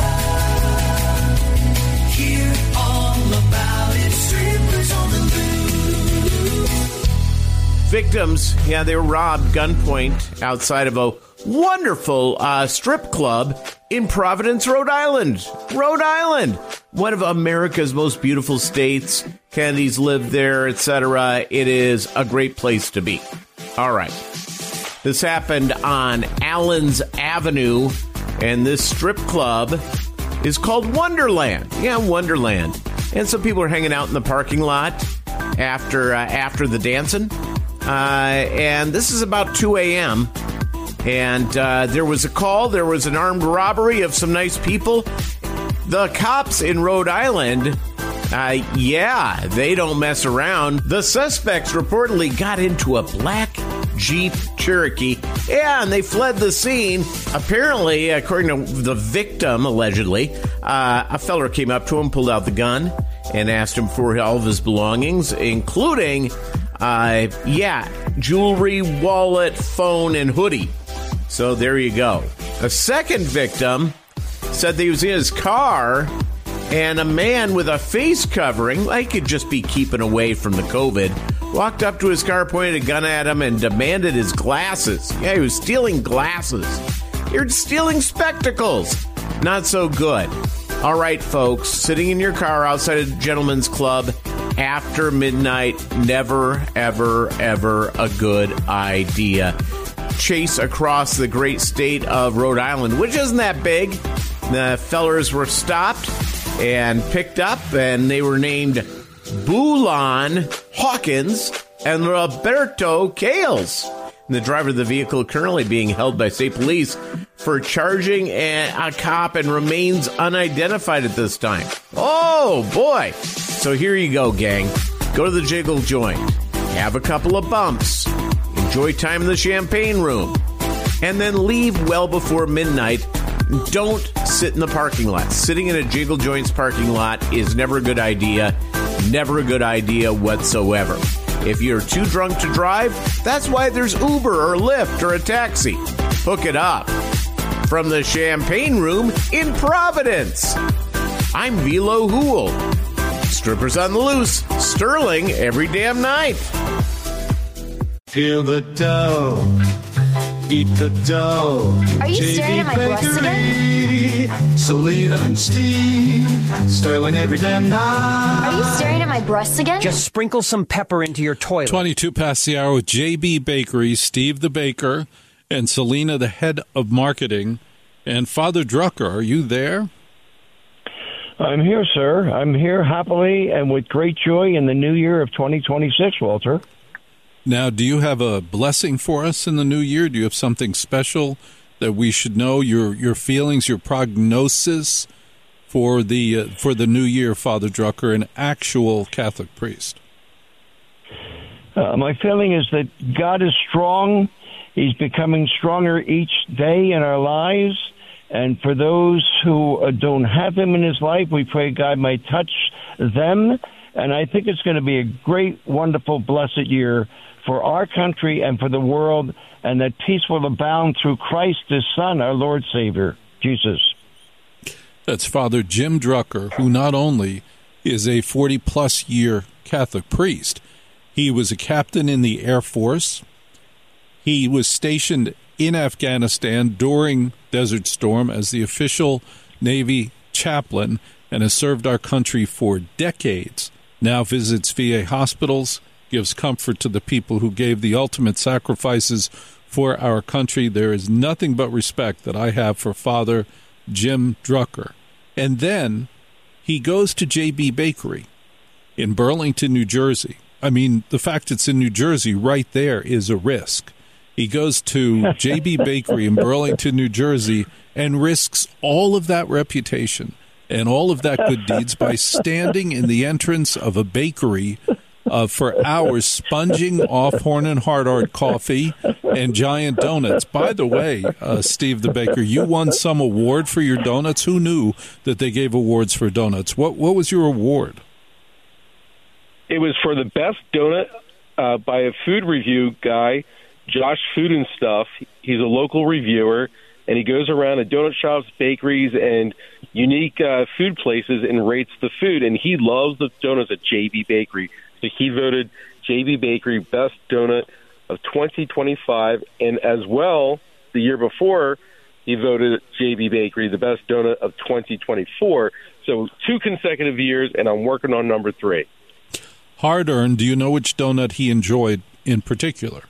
Hear all about it. Strippers on the loose. Victims, they were robbed gunpoint outside of a wonderful strip club in Providence, Rhode Island. Rhode Island, one of America's most beautiful states. Kennedys live there, etc. It is a great place to be. All right. This happened on Allen's Avenue, and this strip club is called Wonderland. Yeah, Wonderland. And some people are hanging out in the parking lot after the dancing. And this is about 2 a.m., and there was a call. There was an armed robbery of some nice people. The cops in Rhode Island, they don't mess around. The suspects reportedly got into a black Jeep Cherokee. Yeah, and they fled the scene. Apparently, according to the victim, allegedly, a feller came up to him, pulled out the gun, and asked him for all of his belongings, including, jewelry, wallet, phone, and hoodie. So there you go. A second victim said that he was in his car, and a man with a face covering, like could just be keeping away from the COVID, walked up to his car, pointed a gun at him, and demanded his glasses. Yeah, he was stealing glasses. You're stealing spectacles. Not so good. All right, folks, sitting in your car outside a gentleman's club after midnight, never, ever, ever a good idea. Chase across the great state of Rhode Island, which isn't that big. The fellers were stopped and picked up, and they were named Bulan Hawkins and Roberto Kales. And the driver of the vehicle currently being held by state police for charging a cop and remains unidentified at this time. Oh, boy. So here you go, gang. Go to the Jiggle Joint. Have a couple of bumps. Enjoy time in the champagne room. And then leave well before midnight. Don't sit in the parking lot. Sitting in a Jiggle Joint's parking lot is never a good idea. Never a good idea whatsoever. If you're too drunk to drive, that's why there's Uber or Lyft or a taxi. Hook it up. From the champagne room in Providence, I'm Velo Hool. Strippers on the loose, Sterling every damn night. Feel the dough, eat the dough. Are you staring at my breasts again? Selena and Steve, Sterling every damn night. Are you staring at my breasts again? Just sprinkle some pepper into your toilet. 22 past the hour with JB Bakery, Steve the Baker, and Selena, the head of marketing. And Father Drucker, are you there? I'm here, sir. I'm here happily and with great joy in the new year of 2026, Walter. Now, do you have a blessing for us in the new year? Do you have something special that we should know? Your feelings, your prognosis for the new year, Father Drucker, an actual Catholic priest. My feeling is that God is strong. He's becoming stronger each day in our lives. And for those who don't have him in his life, we pray God might touch them. And I think it's going to be a great, wonderful, blessed year for our country and for the world, and that peace will abound through Christ, his Son, our Lord Savior, Jesus. That's Father Jim Drucker, who not only is a 40-plus year Catholic priest, he was a captain in the Air Force. He was stationed in Afghanistan during Desert Storm as the official Navy chaplain and has served our country for decades. Now visits VA hospitals, gives comfort to the people who gave the ultimate sacrifices for our country. There is nothing but respect that I have for Father Jim Drucker. And then he goes to JB Bakery in Burlington, New Jersey. I mean, the fact it's in New Jersey right there is a risk. He goes to JB Bakery in Burlington, New Jersey, and risks all of that reputation and all of that good deeds by standing in the entrance of a bakery for hours, sponging off Horn and Hardart coffee and giant donuts. By the way, Steve the Baker, you won some award for your donuts. Who knew that they gave awards for donuts? What was your award? It was for the best donut by a food review guy, Josh Food and Stuff. He's a local reviewer, and he goes around to donut shops, bakeries, and unique food places and rates the food. And he loves the donuts at JB Bakery. So he voted JB Bakery Best Donut of 2025. And as well, the year before, he voted JB Bakery the Best Donut of 2024. So 2 consecutive years, and I'm working on number 3. Hard-earned, do you know which donut he enjoyed in particular?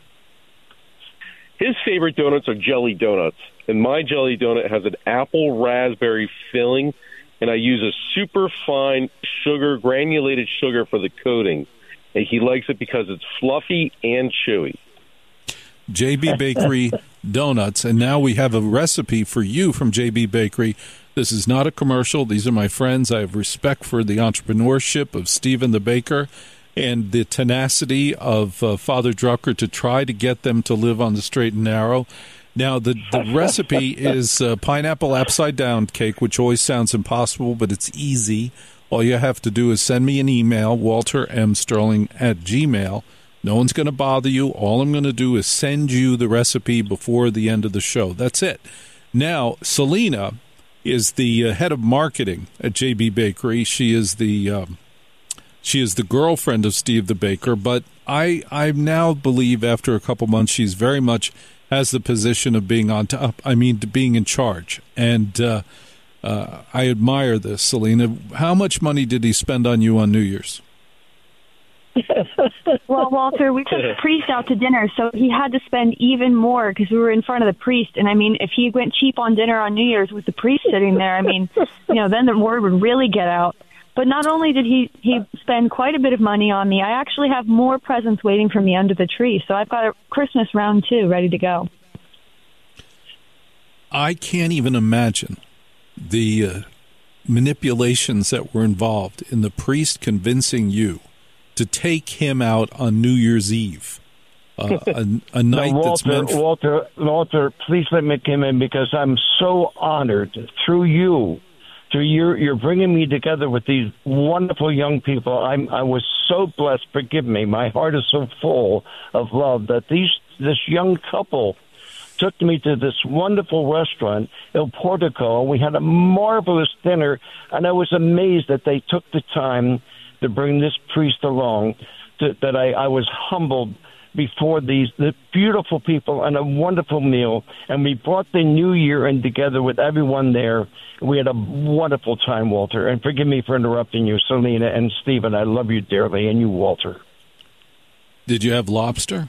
His favorite donuts are jelly donuts, and my jelly donut has an apple raspberry filling and I use a super fine sugar, granulated sugar for the coating. And he likes it because it's fluffy and chewy. JB Bakery Donuts, and now we have a recipe for you from JB Bakery. This is not a commercial. These are my friends. I have respect for the entrepreneurship of Stephen the Baker and the tenacity of Father Drucker to try to get them to live on the straight and narrow. Now, the recipe is pineapple upside-down cake, which always sounds impossible, but it's easy. All you have to do is send me an email, waltermsterling@gmail.com. No one's going to bother you. All I'm going to do is send you the recipe before the end of the show. That's it. Now, Selena is the head of marketing at JB Bakery. She is the girlfriend of Steve the Baker, but I now believe after a couple months she's very much has the position of being on top. I mean, being in charge. And I admire this, Selena. How much money did he spend on you on New Year's? Well, Walter, we took the priest out to dinner, so he had to spend even more because we were in front of the priest. And I mean, if he went cheap on dinner on New Year's with the priest sitting there, I mean, then the word would really get out. But not only did he spend quite a bit of money on me, I actually have more presents waiting for me under the tree. So I've got a Christmas round 2 ready to go. I can't even imagine the manipulations that were involved in the priest convincing you to take him out on New Year's Eve, a night that's meant for... Walter, please let me come in because I'm so honored through you. You're bringing me together with these wonderful young people. I was so blessed. Forgive me. My heart is so full of love that this young couple took me to this wonderful restaurant, Il Portico. We had a marvelous dinner, and I was amazed that they took the time to bring this priest along, that I was humbled before the beautiful people and a wonderful meal. And we brought the new year in together with everyone there. We had a wonderful time, Walter. And forgive me for interrupting you, Selena and Stephen. I love you dearly, and you, Walter. Did you have lobster?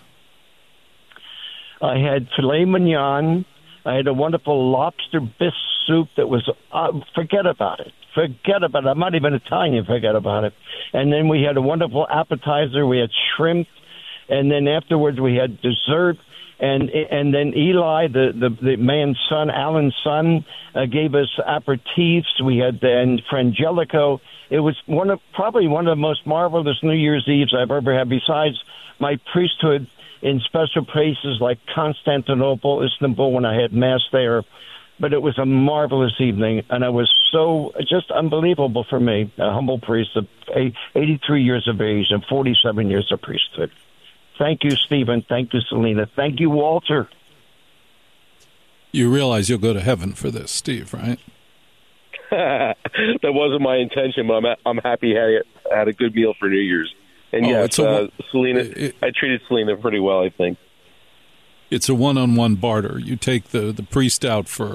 I had filet mignon. I had a wonderful lobster bisque soup that was, forget about it. Forget about it. I'm not even Italian, forget about it. And then we had a wonderful appetizer. We had shrimp. And then afterwards we had dessert. And then Eli, the man's son, Alan's son, gave us aperitifs. We had then Frangelico. It was probably one of the most marvelous New Year's Eves I've ever had, besides my priesthood in special places like Constantinople, Istanbul, when I had Mass there. But it was a marvelous evening, and it was so just unbelievable for me, a humble priest of 83 years of age and 47 years of priesthood. Thank you, Stephen. Thank you, Selena. Thank you, Walter. You realize you'll go to heaven for this, Steve, right? That wasn't my intention, but I'm happy I had a good meal for New Year's. And yes, Selena, I treated Selena pretty well, I think. It's a one-on-one barter. You take the priest out for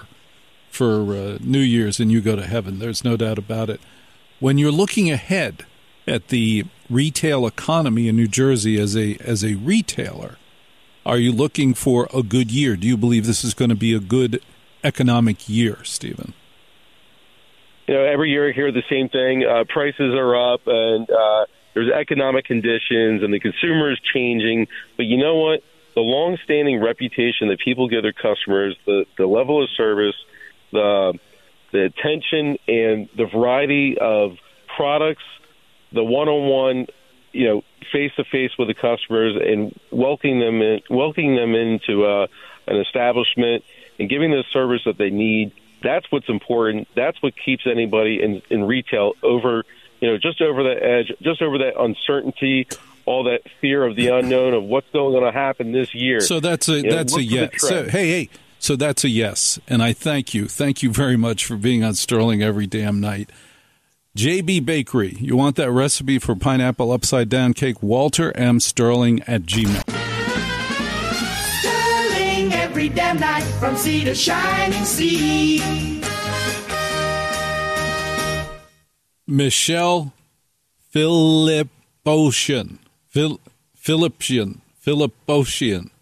New Year's and you go to heaven. There's no doubt about it. When you're looking ahead at the retail economy in New Jersey as a retailer, are you looking for a good year? Do you believe this is going to be a good economic year, Stephen? Every year I hear the same thing. Prices are up, and there's economic conditions, and the consumer is changing. But you know what? The long-standing reputation that people give their customers, the level of service, the attention, and the variety of products, the one-on-one, face-to-face with the customers, and welcoming them into an establishment and giving them the service that they need. That's what's important. That's what keeps anybody in retail over, just over the edge, just over that uncertainty, all that fear of the unknown of what's going to happen this year. So that's a yes. So that's a yes, and I thank you. Thank you very much for being on Sterling every damn night. JB Bakery, you want that recipe for pineapple upside down cake? Walter M. Sterling at Gmail. Sterling every damn night from sea to shining sea. Michelle Philipposian,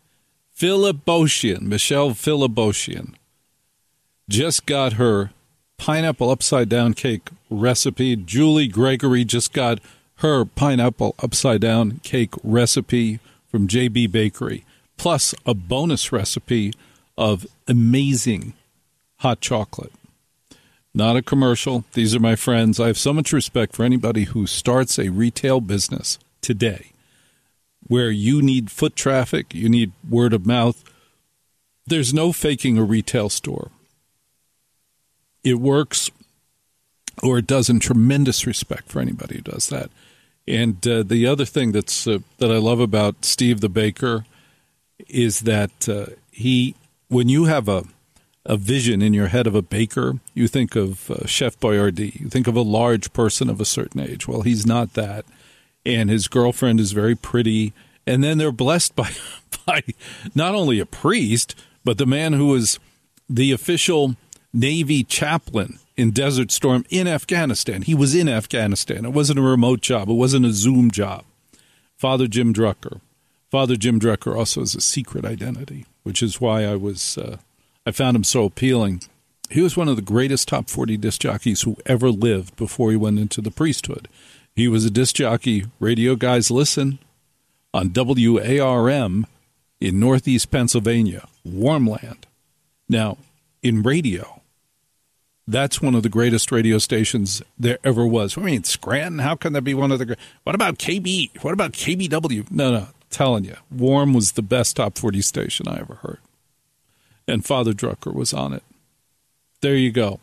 Michelle Philipposian just got her pineapple upside-down cake recipe. Julie Gregory just got her pineapple upside-down cake recipe from JB Bakery, plus a bonus recipe of amazing hot chocolate. Not a commercial. These are my friends. I have so much respect for anybody who starts a retail business today where you need foot traffic, you need word of mouth. There's no faking a retail store. It works, or it doesn't. Tremendous respect for anybody who does that. And the other thing that I love about Steve the baker is that when you have a vision in your head of a baker, you think of Chef Boyardee. You think of a large person of a certain age. Well, he's not that. And his girlfriend is very pretty. And then they're blessed by not only a priest, but the man who was the official Navy chaplain in Desert Storm in Afghanistan. He was in Afghanistan. It wasn't a remote job. It wasn't a Zoom job. Father Jim Drucker. Father Jim Drucker also has a secret identity, which is why I found him so appealing. He was one of the greatest top 40 disc jockeys who ever lived before he went into the priesthood. He was a disc jockey, Radio Guys Listen, on WARM in Northeast Pennsylvania, Warmland. Now, in radio, that's one of the greatest radio stations there ever was. I mean, Scranton, how can that be one of the great? What about KB? What about KBW? No, I'm telling you, Warm was the best top 40 station I ever heard. And Father Drucker was on it. There you go.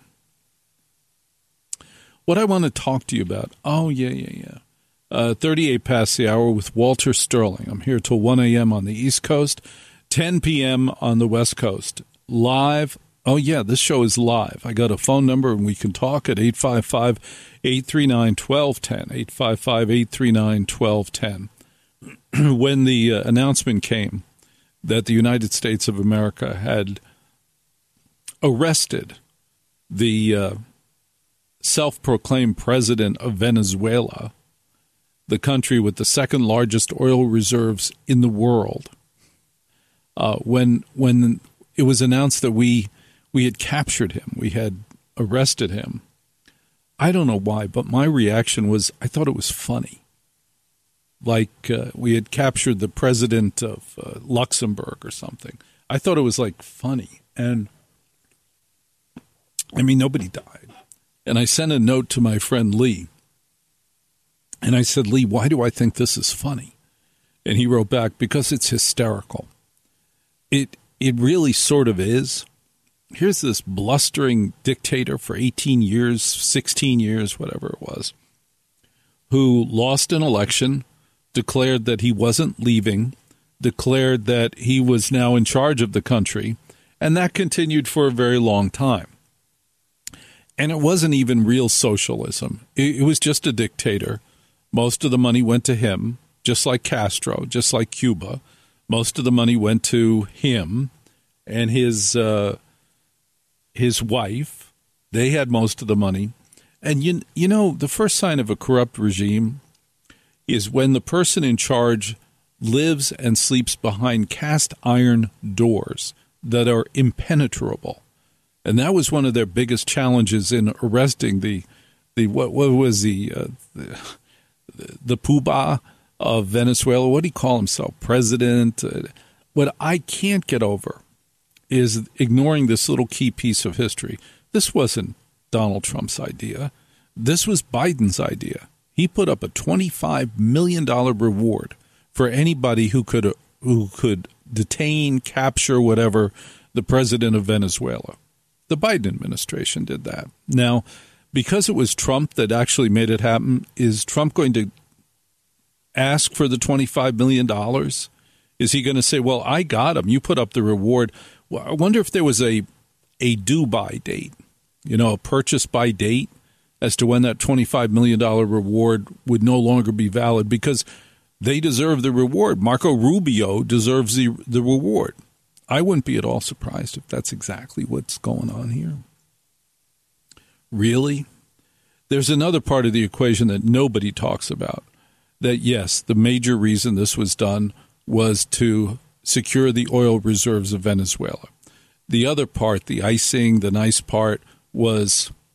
What I want to talk to you about, 38 past the hour with Walter Sterling. I'm here till 1 a.m. on the East Coast, 10 p.m. on the West Coast. Live. Oh, yeah, this show is live. I got a phone number, and we can talk at 855-839-1210, 855-839-1210. When the announcement came that the United States of America had arrested the self-proclaimed president of Venezuela, the country with the second largest oil reserves in the world, when it was announced that we had captured him, we had arrested him, I don't know why, but my reaction was I thought it was funny. Like we had captured the president of Luxembourg or something. I thought it was like funny. And I mean, nobody died. And I sent a note to my friend Lee. And I said, Lee, why do I think this is funny? And he wrote back, because it's hysterical. It really sort of is. Here's this blustering dictator for 18 years, 16 years, whatever it was, who lost an election, declared that he wasn't leaving, declared that he was now in charge of the country, and that continued for a very long time. And it wasn't even real socialism. It was just a dictator. Most of the money went to him, just like Castro, just like Cuba. Most of the money went to him and his wife. They had most of the money. And, you know, the first sign of a corrupt regime is when the person in charge lives and sleeps behind cast iron doors that are impenetrable. And that was one of their biggest challenges in arresting the poobah of Venezuela. What do you call himself? President? What I can't get over is ignoring this little key piece of history. This wasn't Donald Trump's idea. This was Biden's idea. He put up a $25 million reward for anybody who could detain, capture, whatever, the president of Venezuela. The Biden administration did that. Now, because it was Trump that actually made it happen, is Trump going to ask for the $25 million? Is he going to say, well, I got him, you put up the reward? Well, I wonder if there was a due-by date, a purchase-by date, as to when that $25 million reward would no longer be valid, because they deserve the reward. Marco Rubio deserves the reward. I wouldn't be at all surprised if that's exactly what's going on here. Really? There's another part of the equation that nobody talks about, that, yes, the major reason this was done was to secure the oil reserves of Venezuela. The other part, the icing, the nice part, was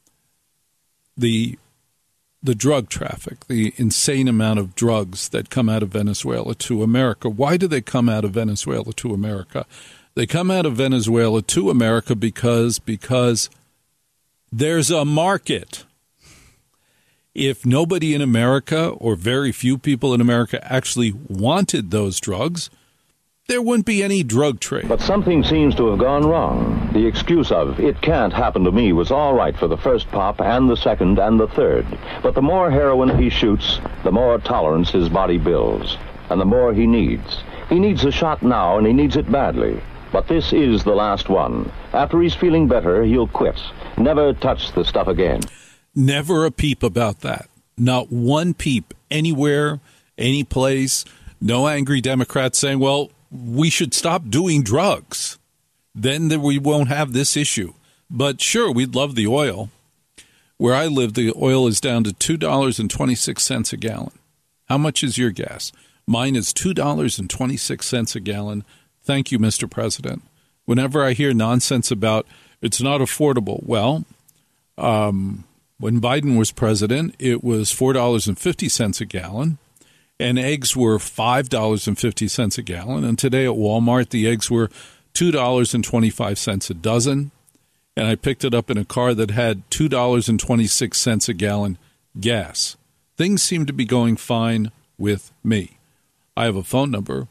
the drug traffic, the insane amount of drugs that come out of Venezuela to America. Why do they come out of Venezuela to America? They come out of Venezuela to America because there's a market. If nobody in America or very few people in America actually wanted those drugs, there wouldn't be any drug trade. But something seems to have gone wrong. The excuse of, it can't happen to me, was all right for the first pop and the second and the third. But the more heroin he shoots, the more tolerance his body builds. And the more he needs. He needs a shot now, and he needs it badly. But this is the last one. After he's feeling better, he'll quit. Never touch the stuff again. Never a peep about that. Not one peep anywhere, any place. No angry Democrats saying, well, we should stop doing drugs. Then we won't have this issue. But sure, we'd love the oil. Where I live, the oil is down to $2.26 a gallon. How much is your gas? Mine is $2.26 a gallon. Thank you, Mr. President. Whenever I hear nonsense about it's not affordable, well, when Biden was president, it was $4.50 a gallon. And eggs were $5.50 a gallon. And today at Walmart, the eggs were $2.25 a dozen. And I picked it up in a car that had $2.26 a gallon gas. Things seem to be going fine with me. I have a phone number,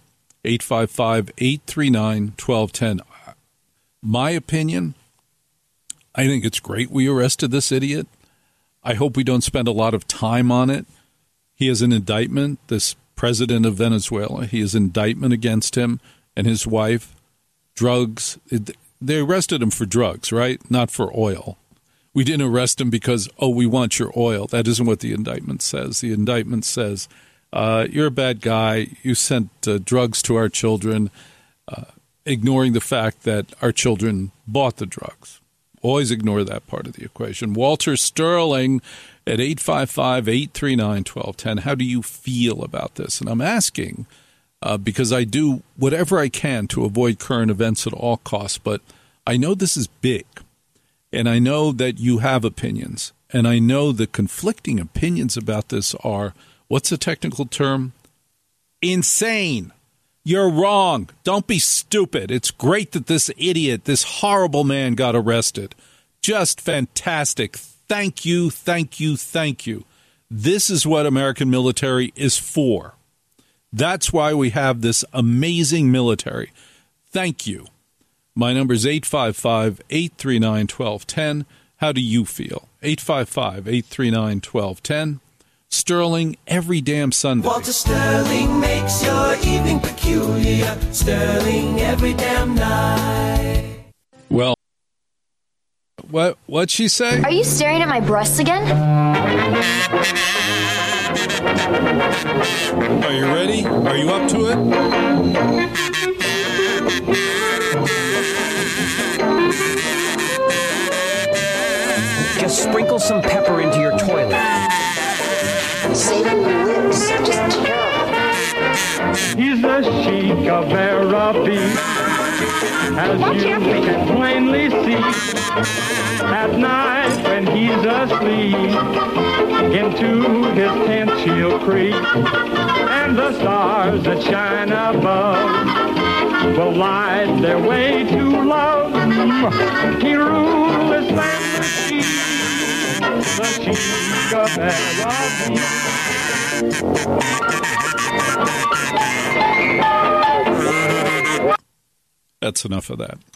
855-839-1210. My opinion, I think it's great we arrested this idiot. I hope we don't spend a lot of time on it. He has an indictment, this president of Venezuela. He has indictment against him and his wife. Drugs. They arrested him for drugs, right? Not for oil. We didn't arrest him because, we want your oil. That isn't what the indictment says. The indictment says, you're a bad guy. You sent drugs to our children, ignoring the fact that our children bought the drugs. Always ignore that part of the equation. Walter Sterling at 855-839-1210. How do you feel about this? And I'm asking because I do whatever I can to avoid current events at all costs, but I know this is big, and I know that you have opinions, and I know the conflicting opinions about this are, what's the technical term? Insane. You're wrong. Don't be stupid. It's great that this idiot, this horrible man got arrested. Just fantastic. Thank you, thank you, thank you. This is what American military is for. That's why we have this amazing military. Thank you. My number is 855-839-1210. How do you feel? 855-839-1210. Sterling every damn Sunday. Walter Sterling makes your evening peculiar. Sterling every damn night. Well, what'd she say? Are you staring at my breasts again? Are you ready? Are you up to it? Just sprinkle some pepper into your toilet. Saving your lips, just terrible. He's the chic of Araby, as you can plainly see. At night when he's asleep, into his tent she'll creep, and the stars that shine above will light their way to love. He rules his family, the chic of Araby. That's enough of that.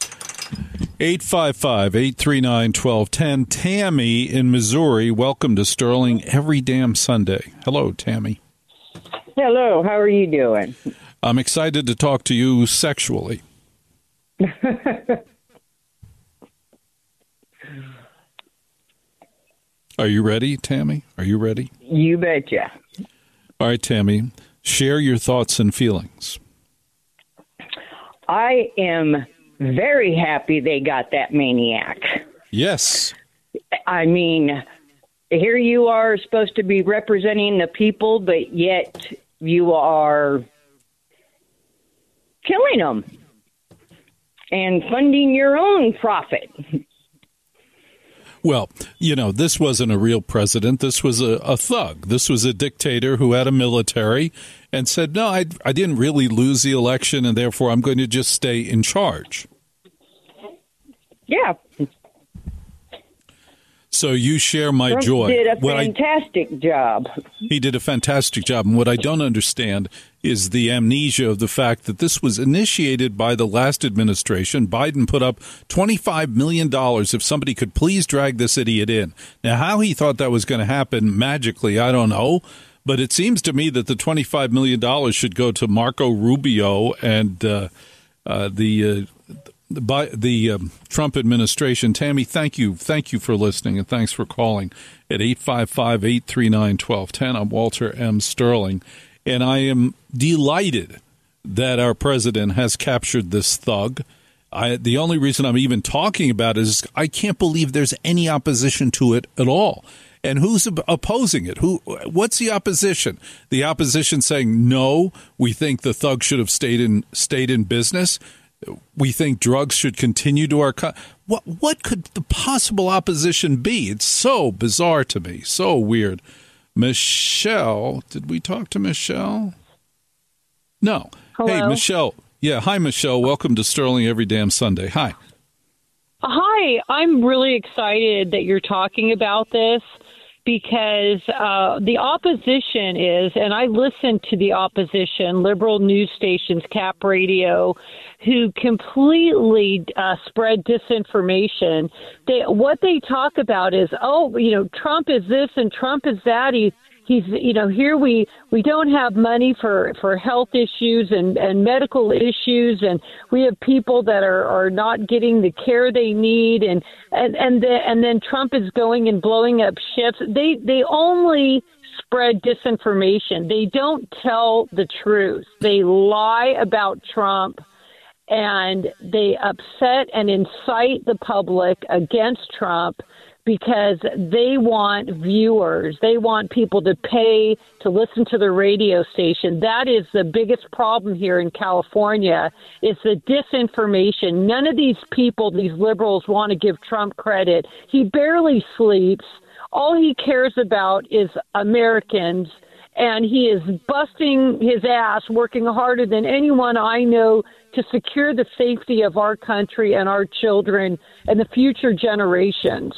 855-839-1210. Tammy in Missouri, welcome to Sterling every damn Sunday. Hello, Tammy. Hello, how are you doing? I'm excited to talk to you sexually. Are you ready, Tammy? Are you ready? You betcha. All right, Tammy, share your thoughts and feelings. I am very happy they got that maniac. Yes. I mean, here you are supposed to be representing the people, but yet you are killing them and funding your own profit. Well, this wasn't a real president. This was a thug. This was a dictator who had a military and said, no, I didn't really lose the election, and therefore I'm going to just stay in charge. Yeah. So you share my Trump joy. Did a fantastic job. He did a fantastic job. And what I don't understand is the amnesia of the fact that this was initiated by the last administration. Biden put up $25 million if somebody could please drag this idiot in. Now, how he thought that was going to happen magically, I don't know. But it seems to me that the $25 million should go to Marco Rubio and the Trump administration. Tammy, thank you for listening, and thanks for calling at 855-839-1210. I'm Walter M. Sterling, and I am delighted that our president has captured this thug. The only reason I'm even talking about it is I can't believe there's any opposition to it at all. And who's opposing it? What's the opposition? The opposition saying, no, we think the thug should have stayed in business. We think drugs should continue to our what could the possible opposition be? It's so bizarre to me, so weird. Michelle, did we talk to Michelle? No. Hello? Hey, Michelle. Yeah, hi, Michelle. Welcome to Sterling Every Damn Sunday. Hi. Hi, I'm really excited that you're talking about this because the opposition is, and I listen to the opposition, liberal news stations, Cap Radio, who completely spread disinformation. What they talk about is, Trump is this and Trump is that. He's here we don't have money for health issues and medical issues, and we have people that are not getting the care they need, and then Trump is going and blowing up ships. They only spread disinformation. They don't tell the truth. They lie about Trump, and they upset and incite the public against Trump because they want viewers. They want people to pay to listen to the radio station. That is the biggest problem here in California, is the disinformation. None of these people, these liberals, want to give Trump credit. He barely sleeps. All he cares about is Americans, and he is busting his ass, working harder than anyone I know to secure the safety of our country and our children and the future generations.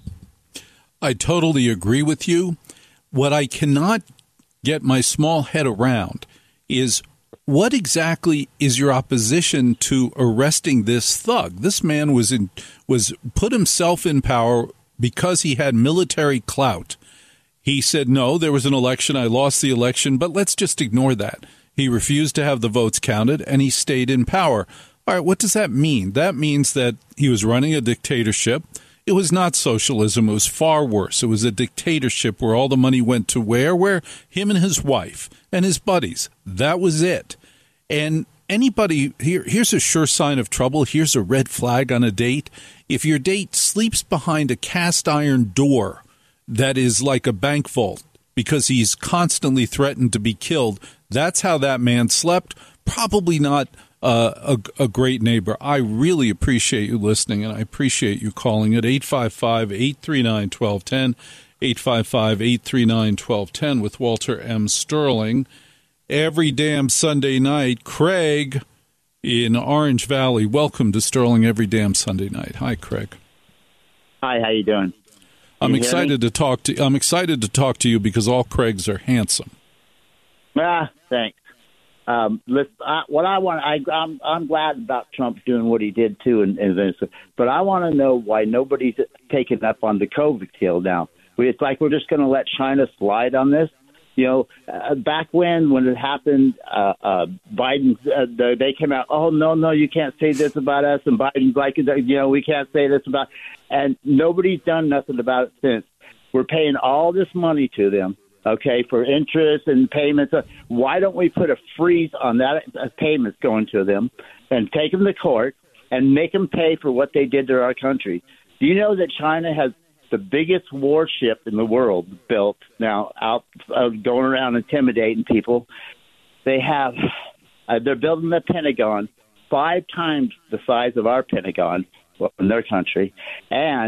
I totally agree with you. What I cannot get my small head around is what exactly is your opposition to arresting this thug? This man was put himself in power because he had military clout. He said, no, there was an election. I lost the election, but let's just ignore that. He refused to have the votes counted, and he stayed in power. All right, what does that mean? That means that he was running a dictatorship. It was not socialism. It was far worse. It was a dictatorship where all the money went to where him and his wife and his buddies. That was it. And anybody here's a sure sign of trouble. Here's a red flag on a date. If your date sleeps behind a cast iron door that is like a bank vault because he's constantly threatened to be killed, that's how that man slept. Probably not a great neighbor. I really appreciate you listening, and I appreciate you calling at 855-839-1210, 855-839-1210 with Walter M. Sterling. Every damn Sunday night, Craig in Orange Valley. Welcome to Sterling every damn Sunday night. Hi, Craig. Hi, how you doing? I'm excited to talk to you because all Craigs are handsome. Thanks. Listen, I'm glad about Trump doing what he did too, but I want to know why nobody's taking up on the COVID deal now. It's like we're just going to let China slide on this. Back when it happened, Biden, they came out, oh, no, you can't say this about us. And Biden's like, we can't say this about, and nobody's done nothing about it since. We're paying all this money to them, okay, for interest and payments. Why don't we put a freeze on that payments going to them and take them to court and make them pay for what they did to our country? Do you know that China has the biggest warship in the world built now, out going around intimidating people? They have they're building the Pentagon 5 times the size of our Pentagon in their country, and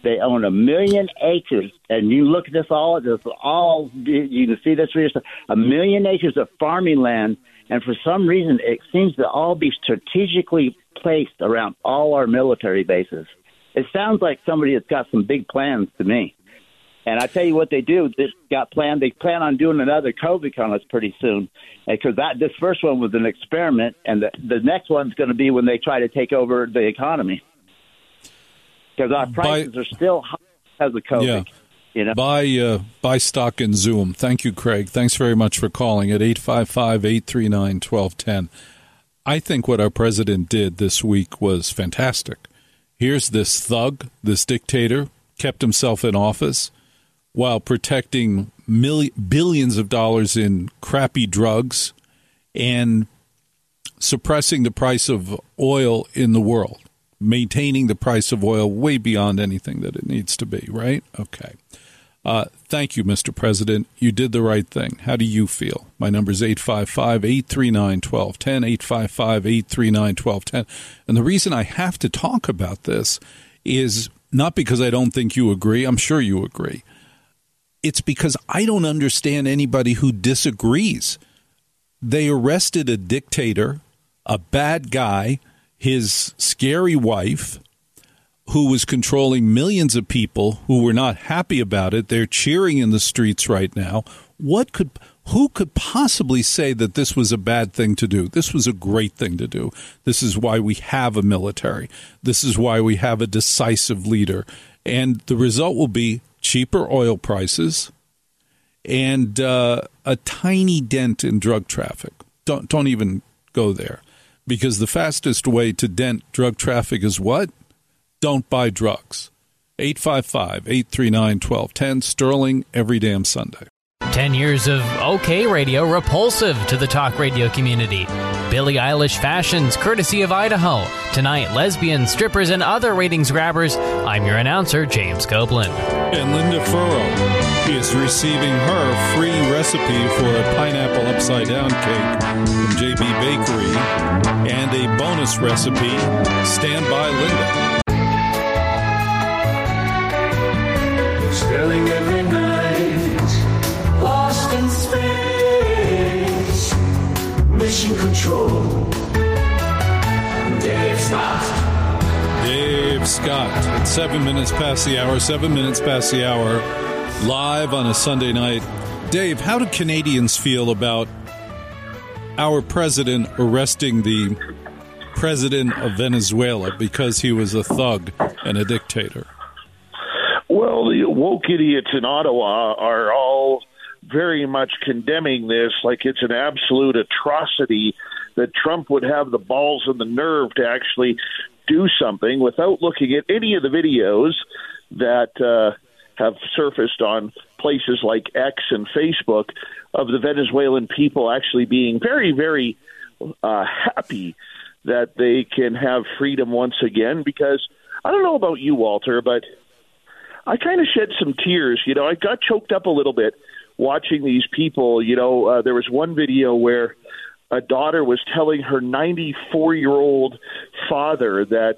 They own 1 million acres, and you look at this all. You can see this for yourself. 1 million acres of farming land, and for some reason, it seems to all be strategically placed around all our military bases. It sounds like somebody that's got some big plans to me. And I tell you what they do. They plan on doing another COVID on us pretty soon, because this first one was an experiment, and the next one's going to be when they try to take over the economy. Because our prices are still high because of COVID. Yeah. You know? Buy stock in Zoom. Thank you, Craig. Thanks very much for calling at 855-839-1210. I think what our president did this week was fantastic. Here's this thug, this dictator, kept himself in office while protecting billions of dollars in crappy drugs and suppressing the price of oil in the world, maintaining the price of oil way beyond anything that it needs to be, right? Okay. Thank you, Mr. President. You did the right thing. How do you feel? My number is 855-839-1210, 855-839-1210. And the reason I have to talk about this is not because I don't think you agree. I'm sure you agree. It's because I don't understand anybody who disagrees. They arrested a dictator, a bad guy, his scary wife, who was controlling millions of people who were not happy about it. They're cheering in the streets right now. Who could possibly say that this was a bad thing to do? This was a great thing to do. This is why we have a military. This is why we have a decisive leader. And the result will be cheaper oil prices and a tiny dent in drug traffic. Don't even go there. Because the fastest way to dent drug traffic is what? Don't buy drugs. 855-839-1210, Sterling, every damn Sunday. 10 years of OK Radio repulsive to the talk radio community. Billie Eilish fashions, courtesy of Idaho. Tonight, lesbians, strippers, and other ratings grabbers. I'm your announcer, James Copeland. And Linda Furrow is receiving her free recipe for a pineapple upside-down cake from JB Bakery and a bonus recipe. Stand by, Linda. Sterling every night, lost in space, mission control. Dave Scott. Dave Scott. It's 7 minutes past the hour, live on a Sunday night. Dave, how do Canadians feel about our president arresting the president of Venezuela because he was a thug and a dictator? Well, the woke idiots in Ottawa are all very much condemning this like it's an absolute atrocity that Trump would have the balls and the nerve to actually do something without looking at any of the videos that have surfaced on places like X and Facebook of the Venezuelan people actually being very, very happy that they can have freedom once again. Because I don't know about you, Walter, but I kind of shed some tears. You know, I got choked up a little bit watching these people. You know, there was one video where a daughter was telling her 94-year-old father that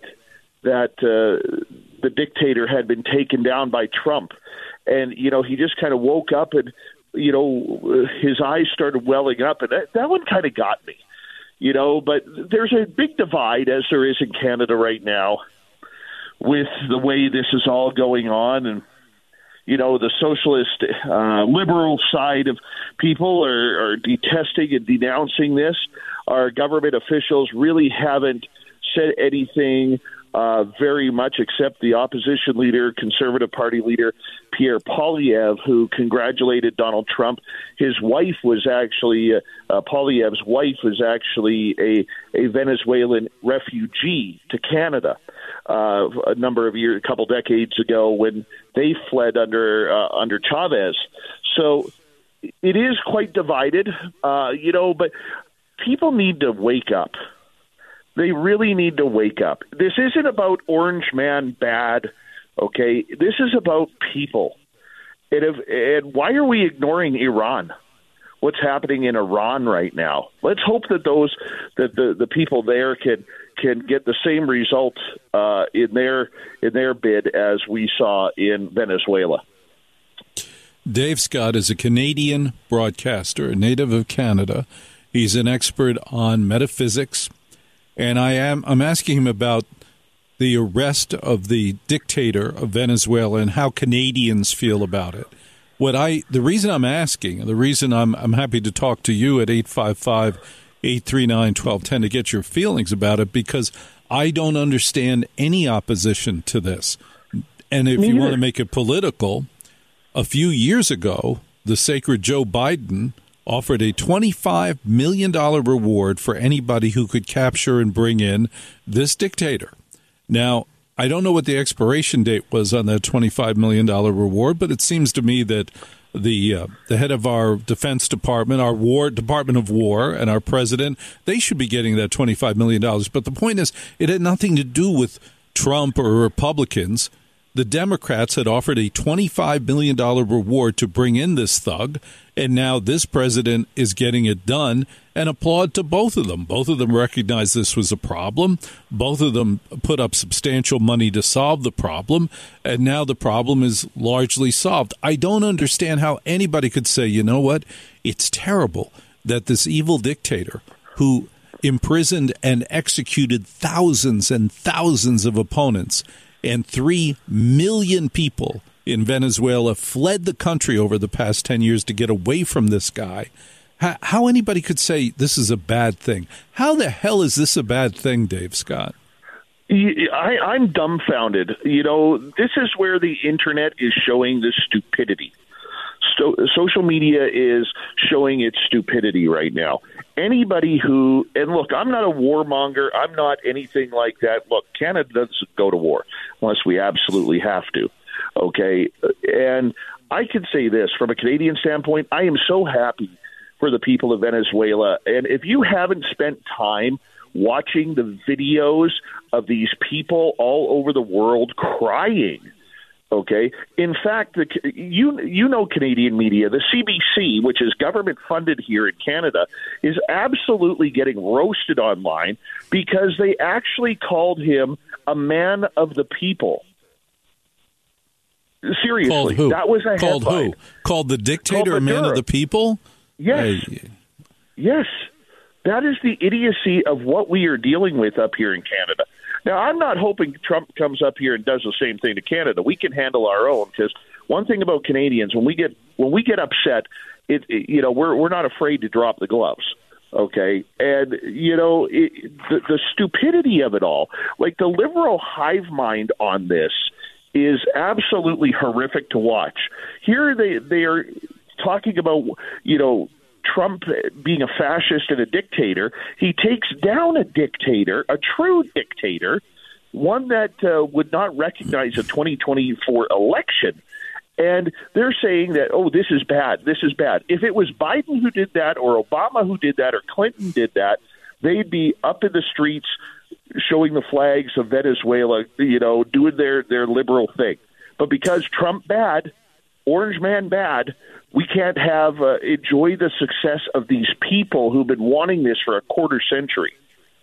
the dictator had been taken down by Trump. And, you know, he just kind of woke up and, you know, his eyes started welling up. And that one kind of got me, you know. But there's a big divide, as there is in Canada right now, with the way this is all going on. And, you know, the socialist liberal side of people are detesting and denouncing this. Our government officials really haven't said anything very much, except the opposition leader, Conservative Party leader, Pierre Poilievre, who congratulated Donald Trump. His wife was actually, Poilievre's wife was actually a Venezuelan refugee to Canada a number of years, a couple decades ago when they fled under Chavez. So it is quite divided, you know, but people need to wake up. They really need to wake up. This isn't about Orange Man bad, okay? This is about people. And why are we ignoring Iran? What's happening in Iran right now? Let's hope that the people there can can get the same result in their bid as we saw in Venezuela. Dave Scott is a Canadian broadcaster, a native of Canada. He's an expert on metaphysics, and I'm asking him about the arrest of the dictator of Venezuela and how Canadians feel about it. The reason I'm asking, the reason I'm happy to talk to you at 855-839-1210 to get your feelings about it, because I don't understand any opposition to this. And if you want to make it political, a few years ago, the sacred Joe Biden offered a $25 million reward for anybody who could capture and bring in this dictator. Now, I don't know what the expiration date was on that $25 million reward, but it seems to me that the head of our Defense Department, our Department of War, and our president, they should be getting that $25 million. But the point is, it had nothing to do with Trump or Republicans. The Democrats had offered a $25 million reward to bring in this thug, and now this president is getting it done, and applaud to both of them. Both of them recognize this was a problem. Both of them put up substantial money to solve the problem, and now the problem is largely solved. I don't understand how anybody could say, you know what, it's terrible that this evil dictator who imprisoned and executed thousands and thousands of opponents, and 3 million people in Venezuela fled the country over the past 10 years to get away from this guy. How anybody could say this is a bad thing? How the hell is this a bad thing, Dave Scott? I'm dumbfounded. This is where the internet is showing the stupidity. Social media is showing its stupidity right now. Anybody who, and look, I'm not a warmonger. I'm not anything like that. Look, Canada doesn't go to war unless we absolutely have to. Okay. And I can say this from a Canadian standpoint, I am so happy for the people of Venezuela. And if you haven't spent time watching the videos of these people all over the world crying, okay. In fact, you know Canadian media, the CBC, which is government funded here in Canada, is absolutely getting roasted online because they actually called him a man of the people. Seriously, called who? That was a called headline. Who? Called the dictator a man of the people? Yes. Yes. That is the idiocy of what we are dealing with up here in Canada. Now, I'm not hoping Trump comes up here and does the same thing to Canada. We can handle our own, because one thing about Canadians, when we get upset, we're not afraid to drop the gloves. Okay, and the stupidity of it all, like the liberal hive mind on this, is absolutely horrific to watch. Here they are talking about Trump being a fascist and a dictator. He takes down a dictator, a true dictator, one that would not recognize a 2024 election. And they're saying that, oh, this is bad, this is bad. If it was Biden who did that, or Obama who did that, or Clinton did that, they'd be up in the streets showing the flags of Venezuela, doing their liberal thing. But because Trump bad, Orange Man bad, we can't have enjoy the success of these people who've been wanting this for a quarter century.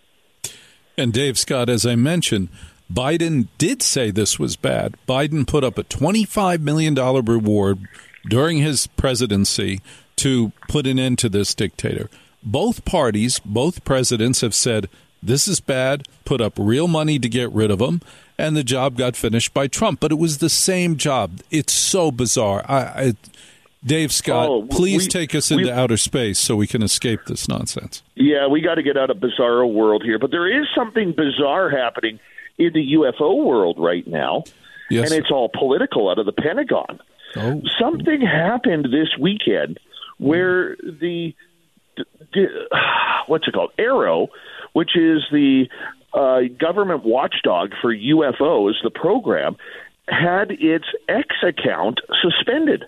And Dave Scott, as I mentioned, Biden did say this was bad. Biden put up a $25 million reward during his presidency to put an end to this dictator. Both parties, both presidents have said this is bad, put up real money to get rid of him, and the job got finished by Trump. But it was the same job. It's so bizarre. Dave Scott, please take us into outer space so we can escape this nonsense. Yeah, we got to get out of bizarro world here. But there is something bizarre happening in the UFO world right now, and it's all political out of the Pentagon. Oh. Something happened this weekend where the what's it called? AARO, which is the government watchdog for UFOs, the program, had its X account suspended.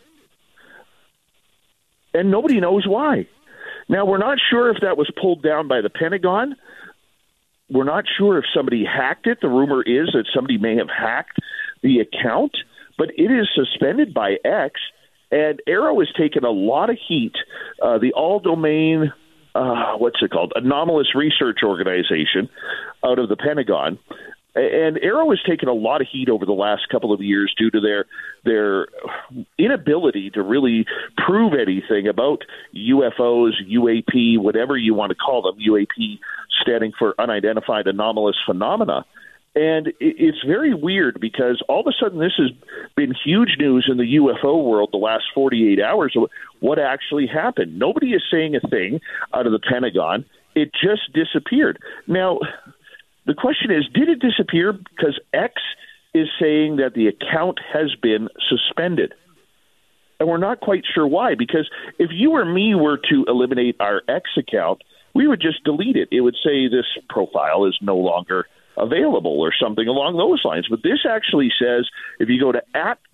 And nobody knows why. Now, we're not sure if that was pulled down by the Pentagon. We're not sure if somebody hacked it. The rumor is that somebody may have hacked the account, but it is suspended by X, and AARO has taken a lot of heat. The All Domain what's it called? Anomalous Research Organization out of the Pentagon. And Arrow has taken a lot of heat over the last couple of years due to their inability to really prove anything about UFOs, UAP, whatever you want to call them, UAP standing for Unidentified Anomalous Phenomena. And it's very weird because all of a sudden this has been huge news in the UFO world the last 48 hours of what actually happened. Nobody is saying a thing out of the Pentagon. It just disappeared. Now, the question is, did it disappear? Because X is saying that the account has been suspended. And we're not quite sure why, because if you or me were to eliminate our X account, we would just delete it. It would say this profile is no longer available or something along those lines. But this actually says if you go to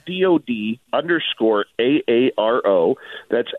@DOD_AARO, that's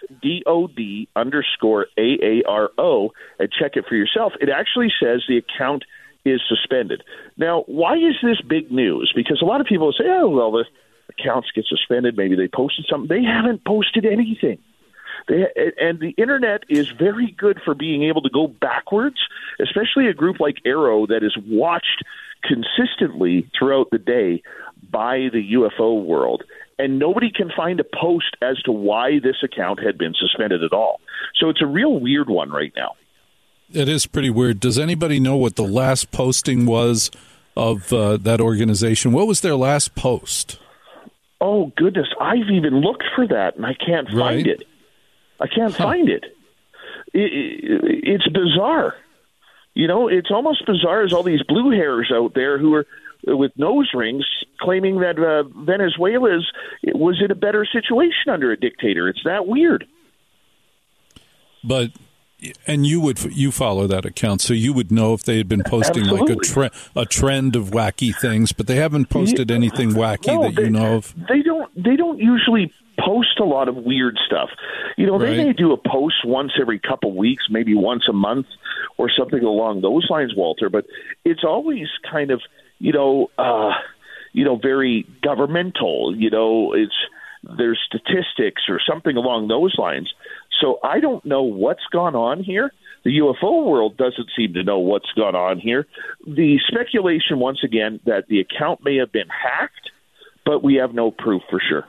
@DOD_AARO, and check it for yourself, it actually says the account is suspended. Now, why is this big news? Because a lot of people say, oh, well, the accounts get suspended. Maybe they posted something. They haven't posted anything. And the Internet is very good for being able to go backwards, especially a group like Arrow that is watched consistently throughout the day by the UFO world. And nobody can find a post as to why this account had been suspended at all. So it's a real weird one right now. It is pretty weird. Does anybody know what the last posting was of that organization? What was their last post? Oh, goodness. I've even looked for that, and I can't find it. I can't find it. It's bizarre. You know, it's almost bizarre as all these blue hairs out there who are with nose rings claiming that Venezuela was in a better situation under a dictator. It's that weird. But... And you follow that account, so you would know if they had been posting like a trend of wacky things, but they haven't posted anything wacky that you know of. They don't usually post a lot of weird stuff. You know, they may do a post once every couple weeks, maybe once a month, or something along those lines, Walter. But it's always kind of very governmental. You know, there's statistics or something along those lines. So I don't know what's gone on here. The UFO world doesn't seem to know what's gone on here. The speculation, once again, that the account may have been hacked, but we have no proof for sure.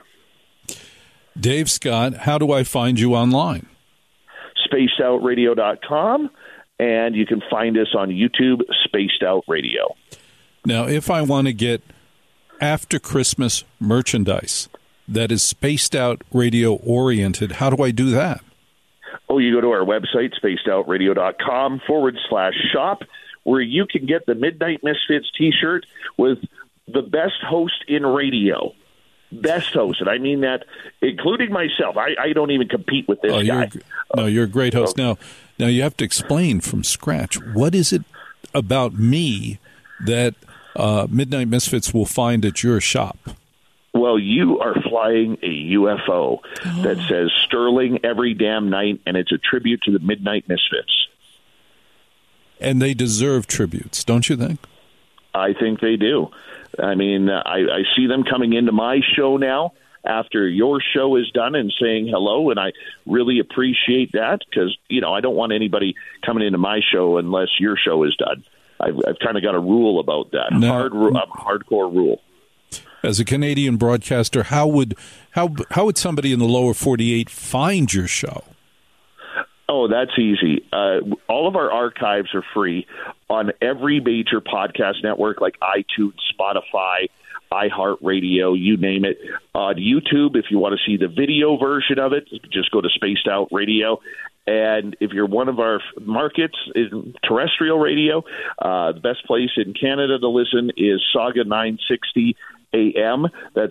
Dave Scott, how do I find you online? SpacedOutRadio.com, and you can find us on YouTube, Spaced Out Radio. Now, if I want to get after Christmas merchandise that is Spaced Out Radio oriented, how do I do that? Oh, you go to our website, spacedoutradio.com/shop, where you can get the Midnight Misfits T-shirt with the best host in radio. Best host, and I mean that including myself. I don't even compete with this guy. You're a great host. Now you have to explain from scratch, what is it about me that Midnight Misfits will find at your shop? Well, you are flying a UFO that says Sterling every damn night, and it's a tribute to the Midnight Misfits. And they deserve tributes, don't you think? I think they do. I mean, I see them coming into my show now after your show is done and saying hello, and I really appreciate that because, you know, I don't want anybody coming into my show unless your show is done. I've kind of got a rule about that, hardcore rule. As a Canadian broadcaster, how would somebody in the lower 48 find your show? Oh, that's easy. All of our archives are free on every major podcast network like iTunes, Spotify, iHeartRadio, you name it. On YouTube, if you want to see the video version of it, just go to Spaced Out Radio. And if you're one of our markets in terrestrial radio, the best place in Canada to listen is Saga 960 AM. That's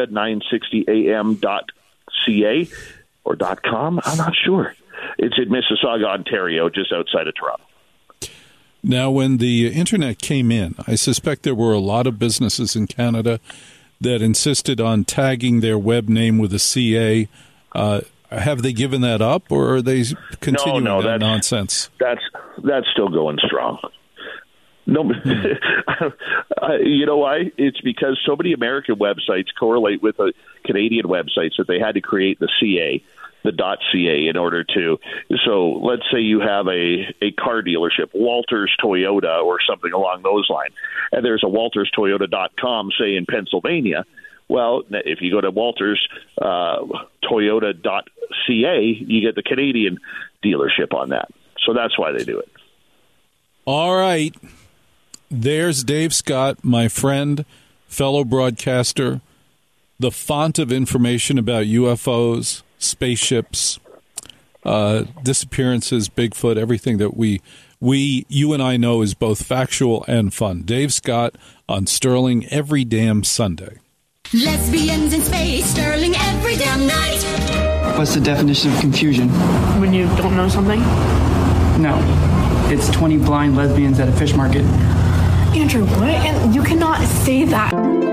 saga960am.ca or .com. I'm not sure. It's in Mississauga, Ontario, just outside of Toronto. Now, when the Internet came in, I suspect there were a lot of businesses in Canada that insisted on tagging their web name with a CA. Have they given that up, or are they continuing that nonsense? That's still going strong. No, you know why? It's because so many American websites correlate with Canadian websites that they had to create the CA. the .ca in order to. So let's say you have a car dealership, Walters Toyota or something along those lines, and there's a WaltersToyota.com, say in Pennsylvania. Well, if you go to WaltersToyota.ca, you get the Canadian dealership on that. So that's why they do it. All right. There's Dave Scott, my friend, fellow broadcaster, the font of information about UFOs, spaceships, disappearances, Bigfoot, everything that you and I know is both factual and fun. Dave Scott on Sterling every damn Sunday. Lesbians in space, Sterling every damn night. What's the definition of confusion? When you don't know something? No. It's 20 blind lesbians at a fish market. Andrew, what? And you cannot say that.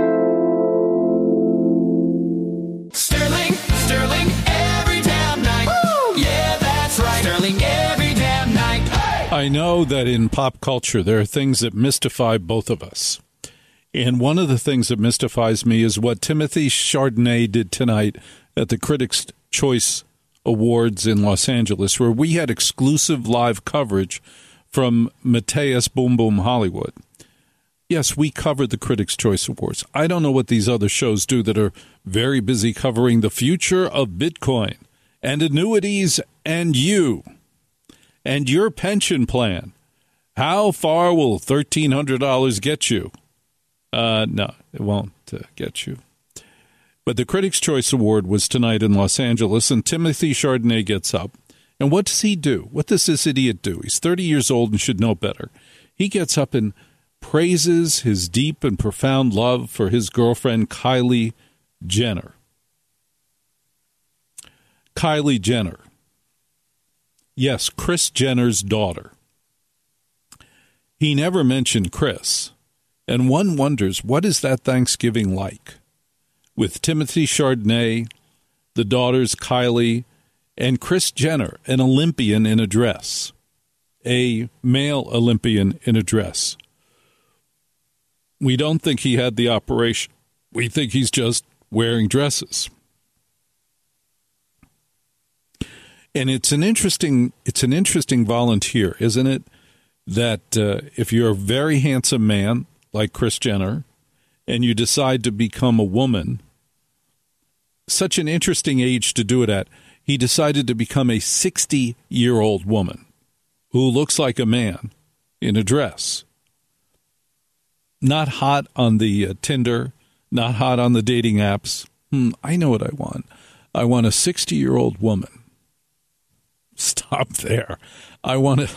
Sterling every damn night. Woo! Yeah, that's right. Sterling every damn night. Hey! I know that in pop culture there are things that mystify both of us. And one of the things that mystifies me is what Timothy Chardonnay did tonight at the Critics' Choice Awards in Los Angeles, where we had exclusive live coverage from Mateus Boom Boom Hollywood. Yes, we covered the Critics' Choice Awards. I don't know what these other shows do that are very busy covering the future of Bitcoin and annuities and you and your pension plan. How far will $1,300 get you? No, it won't get you. But the Critics' Choice Award was tonight in Los Angeles, and Timothy Chardonnay gets up. And what does he do? What does this idiot do? He's 30 years old and should know better. He gets up and praises his deep and profound love for his girlfriend, Kylie Jenner. Kylie Jenner. Yes, Kris Jenner's daughter. He never mentioned Kris. And one wonders, what is that Thanksgiving like? With Timothy Chardonnay, the daughters Kylie, and Kris Jenner, an Olympian in a dress. A male Olympian in a dress. We don't think he had the operation. We think he's just wearing dresses. And it's an interesting volunteer, isn't it? That if you're a very handsome man like Kris Jenner and you decide to become a woman, such an interesting age to do it at. He decided to become a 60-year-old woman who looks like a man in a dress. Not hot on the Tinder, not hot on the dating apps. I know what I want. I want a 60-year-old woman. Stop there. I want a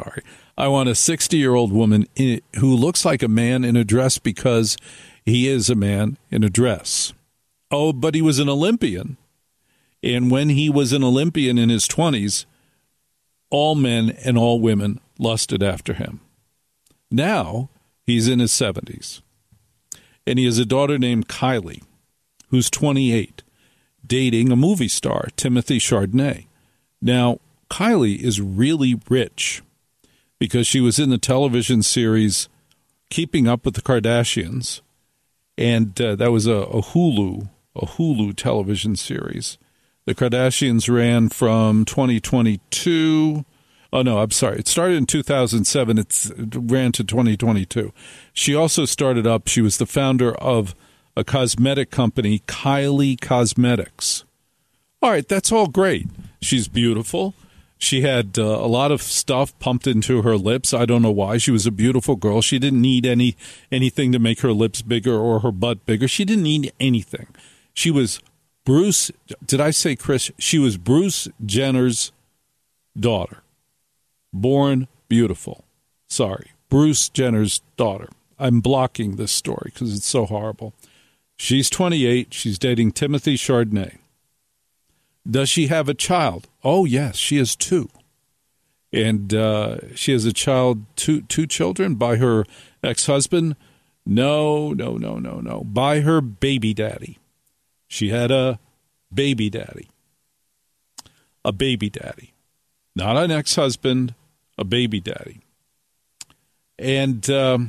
60-year-old woman who looks like a man in a dress because he is a man in a dress. Oh, but he was an Olympian. And when he was an Olympian in his 20s, all men and all women lusted after him. Now, he's in his 70s. And he has a daughter named Kylie, who's 28, dating a movie star, Timothy Chardonnay. Now, Kylie is really rich because she was in the television series Keeping Up with the Kardashians. And that was a Hulu television series. The Kardashians ran from 2022. Oh, no, I'm sorry. It started in 2007. It ran to 2022. She also she was the founder of a cosmetic company, Kylie Cosmetics. All right, that's all great. She's beautiful. She had a lot of stuff pumped into her lips. I don't know why. She was a beautiful girl. She didn't need anything to make her lips bigger or her butt bigger. She didn't need anything. She was Bruce, did I say Kris? She was Bruce Jenner's daughter. Born beautiful. Sorry, Bruce Jenner's daughter. I'm blocking this story because it's so horrible. She's 28. She's dating Timothy Chardonnay. Does she have a child? Oh, yes, she has 2. And she has a child, two children by her ex-husband? No. By her baby daddy. She had a baby daddy. A baby daddy. Not an ex-husband, a baby daddy. And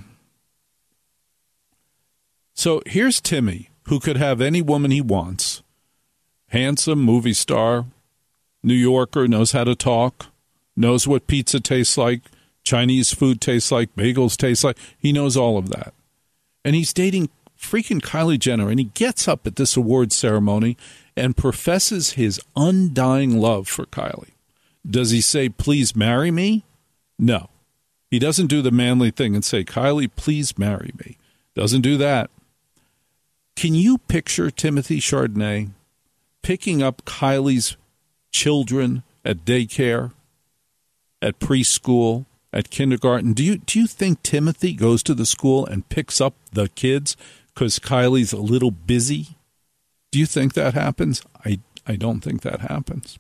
so here's Timmy, who could have any woman he wants. Handsome movie star, New Yorker, knows how to talk, knows what pizza tastes like, Chinese food tastes like, bagels taste like. He knows all of that. And he's dating freaking Kylie Jenner, and he gets up at this award ceremony and professes his undying love for Kylie. Does he say, please marry me? No. He doesn't do the manly thing and say, Kylie, please marry me. Doesn't do that. Can you picture Timothy Chardonnay picking up Kylie's children at daycare, at preschool, at kindergarten? Do you think Timothy goes to the school and picks up the kids because Kylie's a little busy? Do you think that happens? I don't think that happens.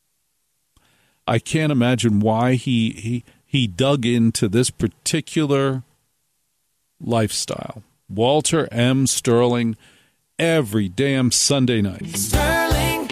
I can't imagine why he dug into this particular lifestyle. Walter M. Sterling, every damn Sunday night. Sterling.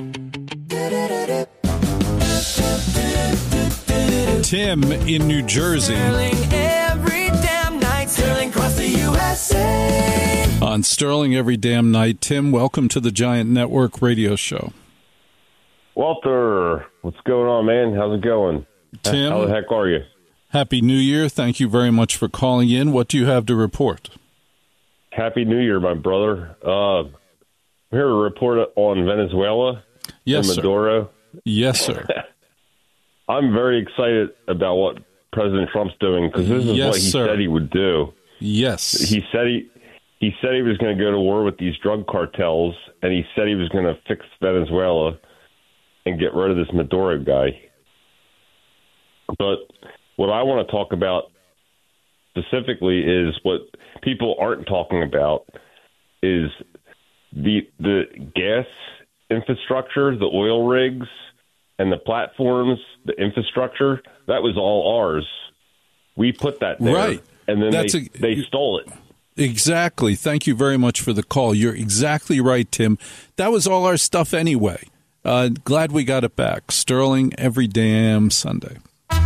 Tim in New Jersey. Sterling every damn night. Sterling across the USA. On Sterling every damn night. Tim, welcome to the Giant Network radio show. Walter, what's going on, man? How's it going? Tim, how the heck are you? Happy New Year. Thank you very much for calling in. What do you have to report? Happy New Year, my brother. I'm here to report on Venezuela and Maduro. Yes, sir. I'm very excited about what President Trump's doing because this is what he said he would do. Yes. He said he was going to go to war with these drug cartels, and he said he was going to fix Venezuela and get rid of this Maduro guy. But what I want to talk about specifically is what people aren't talking about is the gas infrastructure, the oil rigs, and the platforms, the infrastructure. That was all ours. We put that there, right? And then they stole it. Exactly. Thank you very much for the call. You're exactly right, Tim. That was all our stuff anyway. Glad we got it back. Sterling every damn Sunday.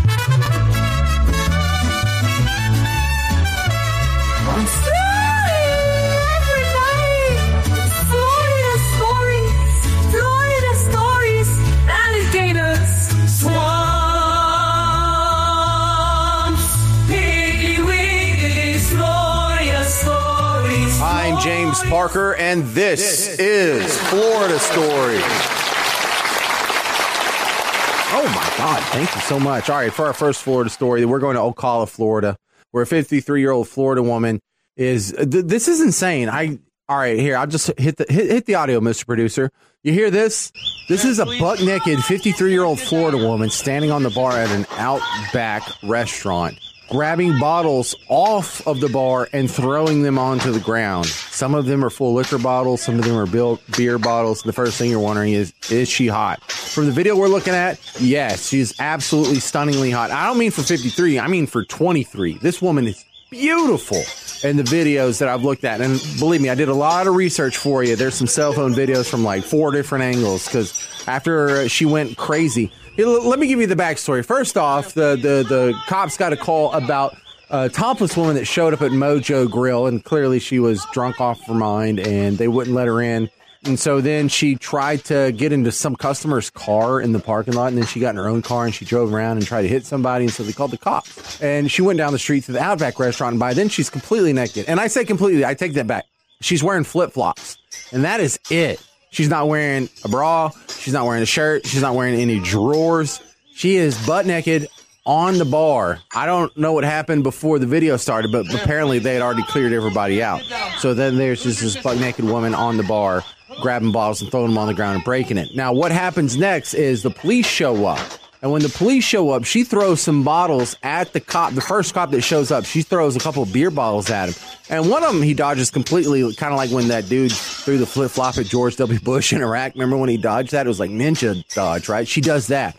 I'm James Parker, and this is Florida Story. Oh, my God. Thank you so much. All right, for our first Florida story, we're going to Ocala, Florida, where a 53-year-old Florida woman is this is insane. All right, here, I'll just hit the audio, Mr. Producer. You hear this? This is a buck-naked 53-year-old Florida woman standing on the bar at an Outback restaurant, grabbing bottles off of the bar and throwing them onto the ground. Some of them are full liquor bottles. Some of them are beer bottles. The first thing you're wondering is she hot? From the video we're looking at, yes, she's absolutely stunningly hot. I don't mean for 53. I mean for 23. This woman is beautiful in the videos that I've looked at. And believe me, I did a lot of research for you. There's some cell phone videos from like 4 different angles because after she went crazy. Let me give you the backstory. First off, the cops got a call about a topless woman that showed up at Mojo Grill, and clearly she was drunk off her mind, and they wouldn't let her in. And so then she tried to get into some customer's car in the parking lot, and then she got in her own car, and she drove around and tried to hit somebody, and so they called the cops. And she went down the street to the Outback restaurant, and by then she's completely naked. And I say completely, I take that back. She's wearing flip-flops, and that is it. She's not wearing a bra. She's not wearing a shirt. She's not wearing any drawers. She is butt naked on the bar. I don't know what happened before the video started, but apparently they had already cleared everybody out. So then there's just this butt naked woman on the bar grabbing bottles and throwing them on the ground and breaking it. Now, what happens next is the police show up. And when the police show up, she throws some bottles at the cop. The first cop that shows up, she throws a couple of beer bottles at him. And one of them he dodges completely, kind of like when that dude threw the flip-flop at George W. Bush in Iraq. Remember when he dodged that? It was like ninja dodge, right? She does that.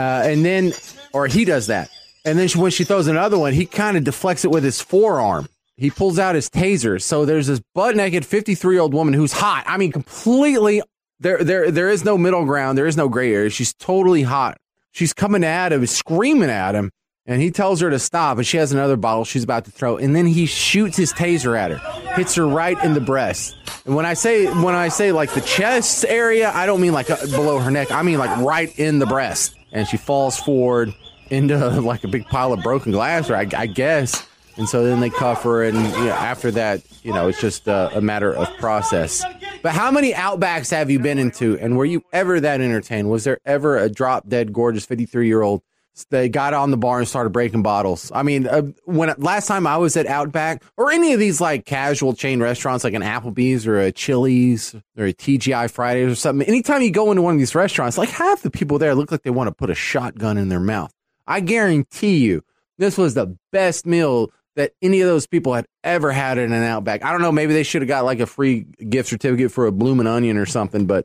He does that. And then when she throws another one, he kind of deflects it with his forearm. He pulls out his taser. So there's this butt-naked 53-year-old woman who's hot. I mean, completely, there is no middle ground. There is no gray area. She's totally hot. She's coming at him, screaming at him, And he tells her to stop, and she has another bottle she's about to throw. And then he shoots his taser at her, hits her right in the breast. And when I say like the chest area, I don't mean like below her neck. I mean like right in the breast. And she falls forward into like a big pile of broken glass, or I guess. And so then they cuff her, and after that, it's just a matter of process. But how many Outbacks have you been into, and were you ever that entertained? Was there ever a drop-dead gorgeous 53-year-old that got on the bar and started breaking bottles? I mean, last time I was at Outback, or any of these like casual chain restaurants like an Applebee's or a Chili's or a TGI Fridays or something, anytime you go into one of these restaurants, like half the people there look like they want to put a shotgun in their mouth. I guarantee you this was the best meal that any of those people had ever had in an Outback. I don't know, maybe they should have got like a free gift certificate for a Bloomin' Onion or something. But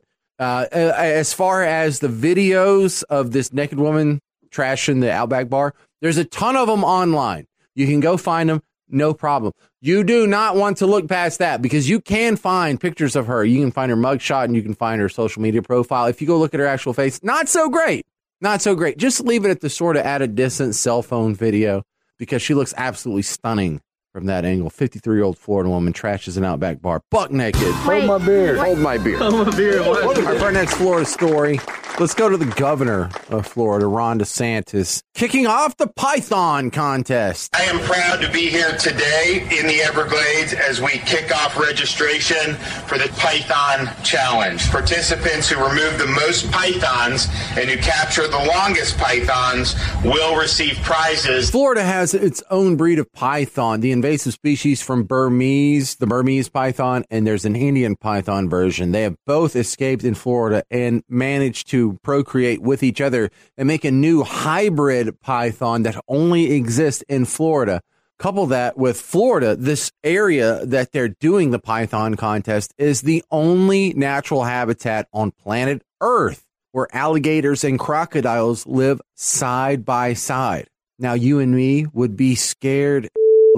as far as the videos of this naked woman trashing the Outback bar, there's a ton of them online. You can go find them, no problem. You do not want to look past that, because you can find pictures of her. You can find her mugshot, and you can find her social media profile. If you go look at her actual face, not so great. Not so great. Just leave it at the sort of at a distance cell phone video, because she looks absolutely stunning from that angle. 53-year-old Florida woman trashes an Outback bar, buck naked. Hold my beer. Hold my beer. Hold my beer. All right, for our next Florida story, let's go to the governor of Florida, Ron DeSantis, kicking off the Python contest. I am proud to be here today in the Everglades as we kick off registration for the Python Challenge. Participants who remove the most pythons and who capture the longest pythons will receive prizes. Florida has its own breed of python, the invasive species from Burmese, the Burmese python, and there's an Indian python version. They have both escaped in Florida and managed to procreate with each other and make a new hybrid python that only exists in Florida. Couple that with Florida, this area that they're doing the Python contest is the only natural habitat on planet Earth where alligators and crocodiles live side by side. Now, you and me would be scared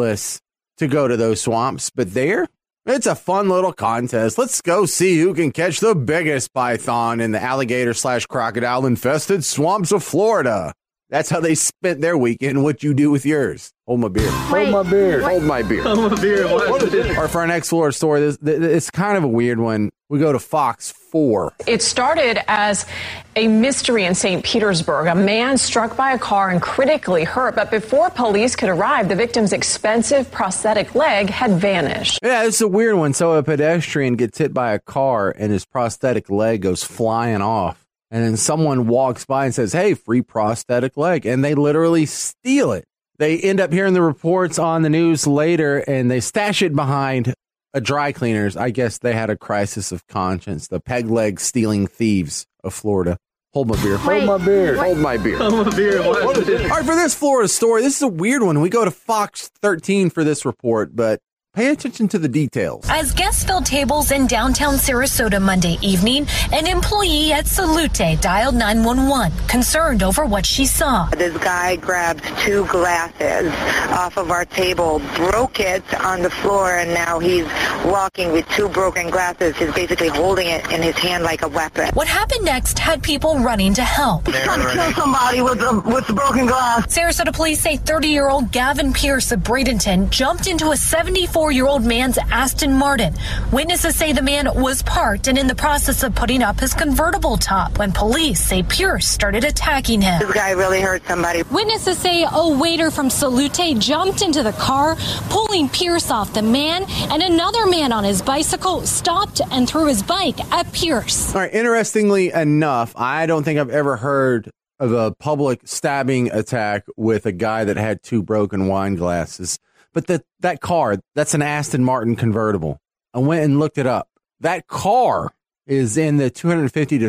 to go to those swamps, but there, it's a fun little contest. Let's go see who can catch the biggest python in the alligator/crocodile infested swamps of Florida. That's how they spent their weekend. What you do with yours? Hold my beer. Hold my beer. Hold my beer. Hold my beer. All right, for our next Florida story, it's kind of a weird one. We go to Fox 4. It started as a mystery in St. Petersburg. A man struck by a car and critically hurt, but before police could arrive, the victim's expensive prosthetic leg had vanished. Yeah, it's a weird one. So a pedestrian gets hit by a car and his prosthetic leg goes flying off. And then someone walks by and says, hey, free prosthetic leg. And they literally steal it. They end up hearing the reports on the news later, and they stash it behind a dry cleaners. I guess they had a crisis of conscience. The peg leg stealing thieves of Florida. Hold my beer. Hold my beer. Hold my beer. Hold my beer. All right, for this Florida story, this is a weird one. We go to Fox 13 for this report, but pay attention to the details. As guests filled tables in downtown Sarasota Monday evening, an employee at Salute dialed 911, concerned over what she saw. This guy grabbed 2 glasses off of our table, broke it on the floor, and now he's walking with 2 broken glasses. He's basically holding it in his hand like a weapon. What happened next had people running to help. He's trying to kill somebody with the broken glass. Sarasota police say 30-year-old Gavin Pierce of Bradenton jumped into a 74-year-old man's Aston Martin. Witnesses say the man was parked and in the process of putting up his convertible top when police say Pierce started attacking him. This guy really hurt somebody. Witnesses say a waiter from Salute jumped into the car, pulling Pierce off. The man and another man on his bicycle stopped and threw his bike at Pierce. All right, interestingly enough, I don't think I've ever heard of a public stabbing attack with a guy that had 2 broken wine glasses. But that car, that's an Aston Martin convertible. I went and looked it up. That car is in the $250,000 to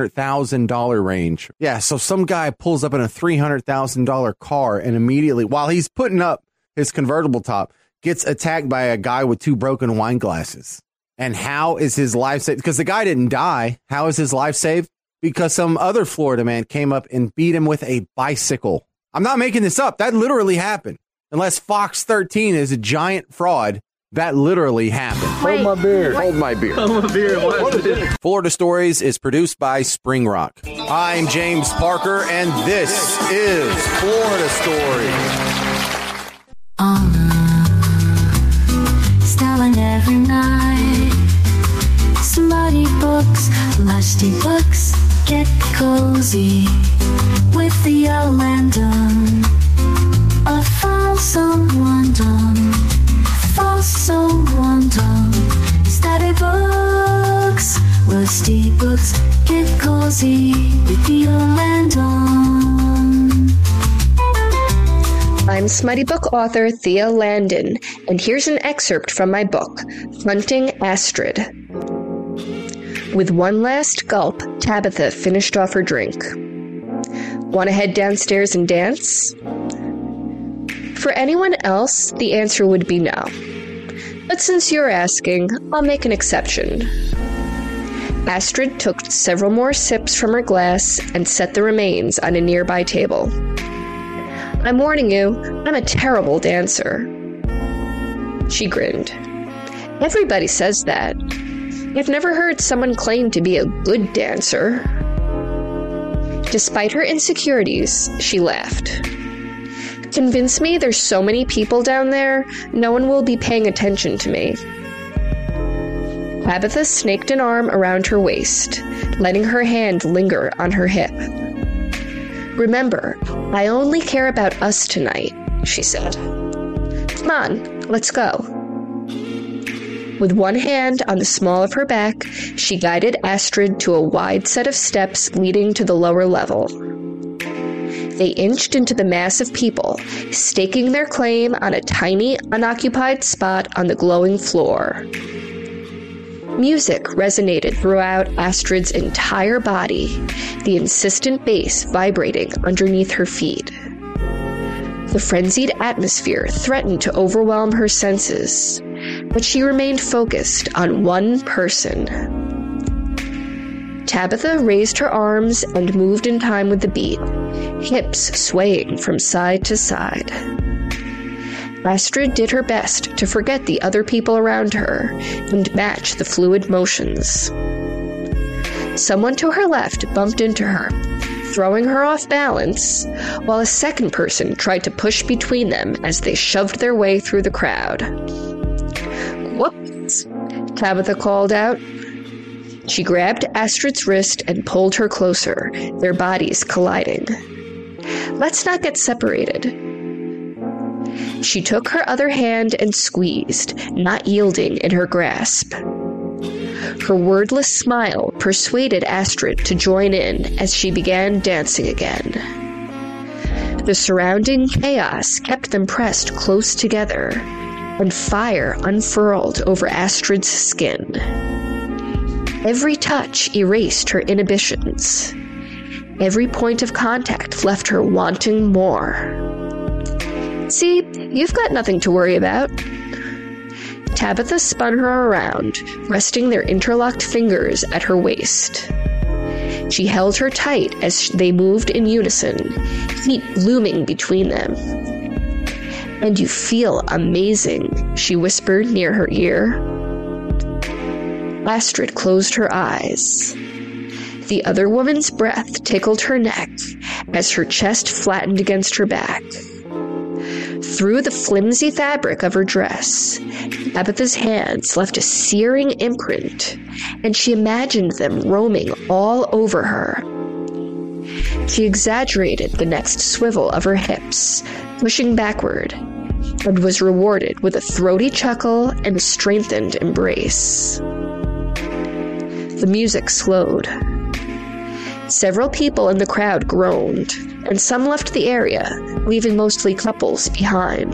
$300,000 range. Yeah, so some guy pulls up in a $300,000 car and immediately, while he's putting up his convertible top, gets attacked by a guy with 2 broken wine glasses. And how is his life saved? Because the guy didn't die. How is his life saved? Because some other Florida man came up and beat him with a bicycle. I'm not making this up. That literally happened. Unless Fox 13 is a giant fraud That literally happened. Hold my beer. Hold my beer. Hold my beer. What is it? Florida Stories is produced by Spring Rock. I'm James Parker, and this is Florida Stories. Styling every night. Smutty books, lusty books. Get cozy with the yellow lantern. A false wonder. Also wonder, study books, rusty books, get cozy with the Landon. I'm smutty book author Thea Landon, and here's an excerpt from my book, Hunting Astrid. With one last gulp, Tabitha finished off her drink. Want to head downstairs and dance? For anyone else, the answer would be no. But since you're asking, I'll make an exception. Astrid took several more sips from her glass and set the remains on a nearby table. I'm warning you, I'm a terrible dancer. She grinned. Everybody says that. I've never heard someone claim to be a good dancer. Despite her insecurities, she laughed. Convince me there's so many people down there, no one will be paying attention to me. Tabitha snaked an arm around her waist, letting her hand linger on her hip. Remember, I only care about us tonight, she said. Come on, let's go. With one hand on the small of her back, she guided Astrid to a wide set of steps leading to the lower level. They inched into the mass of people, staking their claim on a tiny, unoccupied spot on the glowing floor. Music resonated throughout Astrid's entire body, the insistent bass vibrating underneath her feet. The frenzied atmosphere threatened to overwhelm her senses, but she remained focused on one person. Tabitha raised her arms and moved in time with the beat, hips swaying from side to side. Astrid did her best to forget the other people around her and match the fluid motions. Someone to her left bumped into her, throwing her off balance, while a second person tried to push between them as they shoved their way through the crowd. "Whoops!" Tabitha called out. She grabbed Astrid's wrist and pulled her closer, their bodies colliding. "Let's not get separated." She took her other hand and squeezed, not yielding in her grasp. Her wordless smile persuaded Astrid to join in as she began dancing again. The surrounding chaos kept them pressed close together, and fire unfurled over Astrid's skin. Every touch erased her inhibitions. Every point of contact left her wanting more. "See, you've got nothing to worry about." Tabitha spun her around, resting their interlocked fingers at her waist. She held her tight as they moved in unison, heat looming between them. "And you feel amazing," she whispered near her ear. Astrid closed her eyes. The other woman's breath tickled her neck as her chest flattened against her back. Through the flimsy fabric of her dress, Tabitha's hands left a searing imprint, and she imagined them roaming all over her. She exaggerated the next swivel of her hips, pushing backward, and was rewarded with a throaty chuckle and a strengthened embrace. The music slowed. Several people in the crowd groaned, and some left the area, leaving mostly couples behind.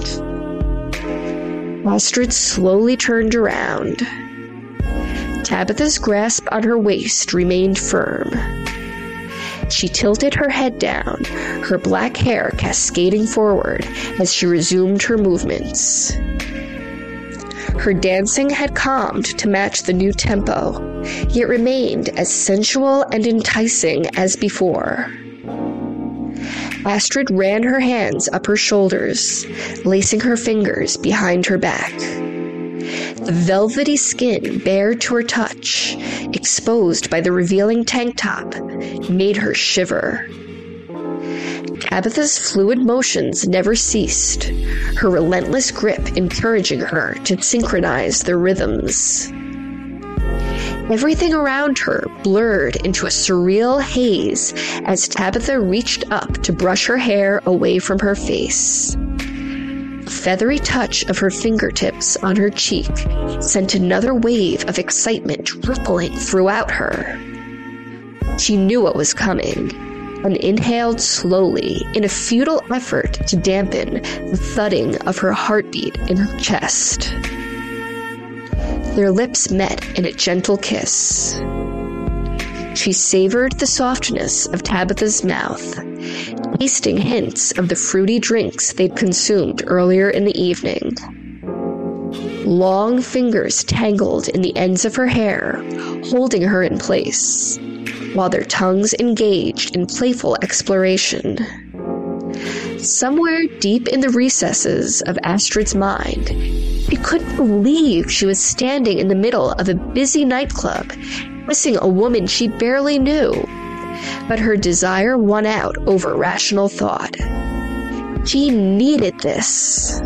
Astrid slowly turned around. Tabitha's grasp on her waist remained firm. She tilted her head down, her black hair cascading forward as she resumed her movements. Her dancing had calmed to match the new tempo, yet remained as sensual and enticing as before. Astrid ran her hands up her shoulders, lacing her fingers behind her back. The velvety skin bare to her touch, exposed by the revealing tank top, made her shiver. Tabitha's fluid motions never ceased, her relentless grip encouraging her to synchronize their rhythms. Everything around her blurred into a surreal haze as Tabitha reached up to brush her hair away from her face. The feathery touch of her fingertips on her cheek sent another wave of excitement rippling throughout her. She knew what was coming, and inhaled slowly in a futile effort to dampen the thudding of her heartbeat in her chest. Their lips met in a gentle kiss. She savored the softness of Tabitha's mouth, tasting hints of the fruity drinks they'd consumed earlier in the evening. Long fingers tangled in the ends of her hair, holding her in place, while their tongues engaged in playful exploration. Somewhere deep in the recesses of Astrid's mind, she couldn't believe she was standing in the middle of a busy nightclub, kissing a woman she barely knew. But her desire won out over rational thought. She needed this.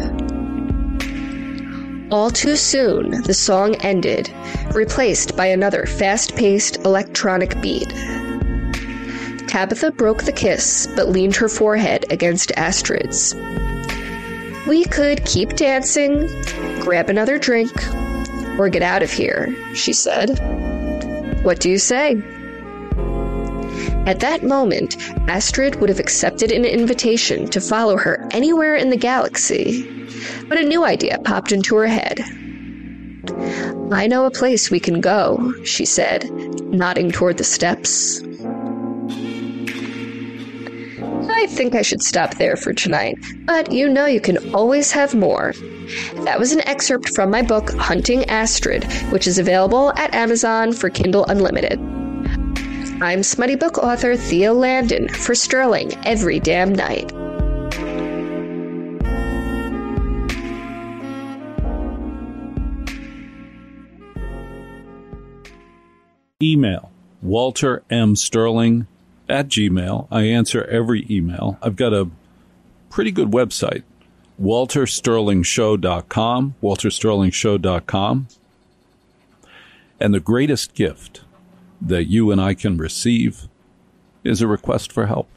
All too soon, the song ended, replaced by another fast-paced electronic beat. Tabitha broke the kiss, but leaned her forehead against Astrid's. "We could keep dancing, grab another drink, or get out of here," she said. "What do you say?" At that moment, Astrid would have accepted an invitation to follow her anywhere in the galaxy, but a new idea popped into her head. "I know a place we can go," she said, nodding toward the steps. I think I should stop there for tonight, but you know you can always have more. That was an excerpt from my book, Hunting Astrid, which is available at Amazon for Kindle Unlimited. I'm smutty book author Thea Landon for Sterling Every Damn Night. Email Walter M. Sterling at Gmail. I answer every email. I've got a pretty good website, waltersterlingshow.com, waltersterlingshow.com. And the greatest gift that you and I can receive is a request for help.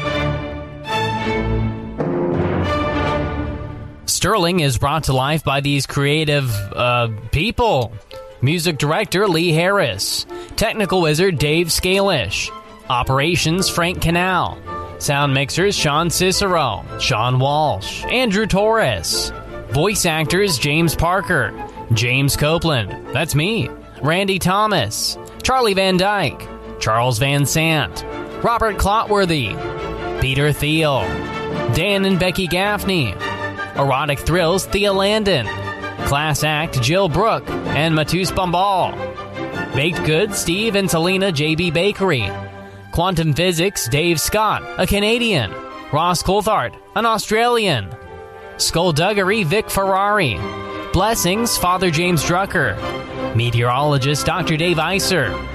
Sterling is brought to life by these creative people. Music director Lee Harris. Technical wizard Dave Scalish. Operations Frank Canal. Sound mixers Sean Cicero, Sean Walsh, Andrew Torres. Voice actors James Parker, James Copeland, that's me, Randy Thomas, Charlie Van Dyke, Charles Van Sant, Robert Clotworthy, Peter Thiel, Dan and Becky Gaffney, Erotic Thrills Thea Landon, Class Act Jill Brooke and Matus Bombal, Baked Goods Steve and Selena J.B. Bakery, Quantum Physics Dave Scott, a Canadian, Ross Coulthard, an Australian, Skullduggery Vic Ferrari, Blessings Father James Drucker, Meteorologist Dr. Dave Iser,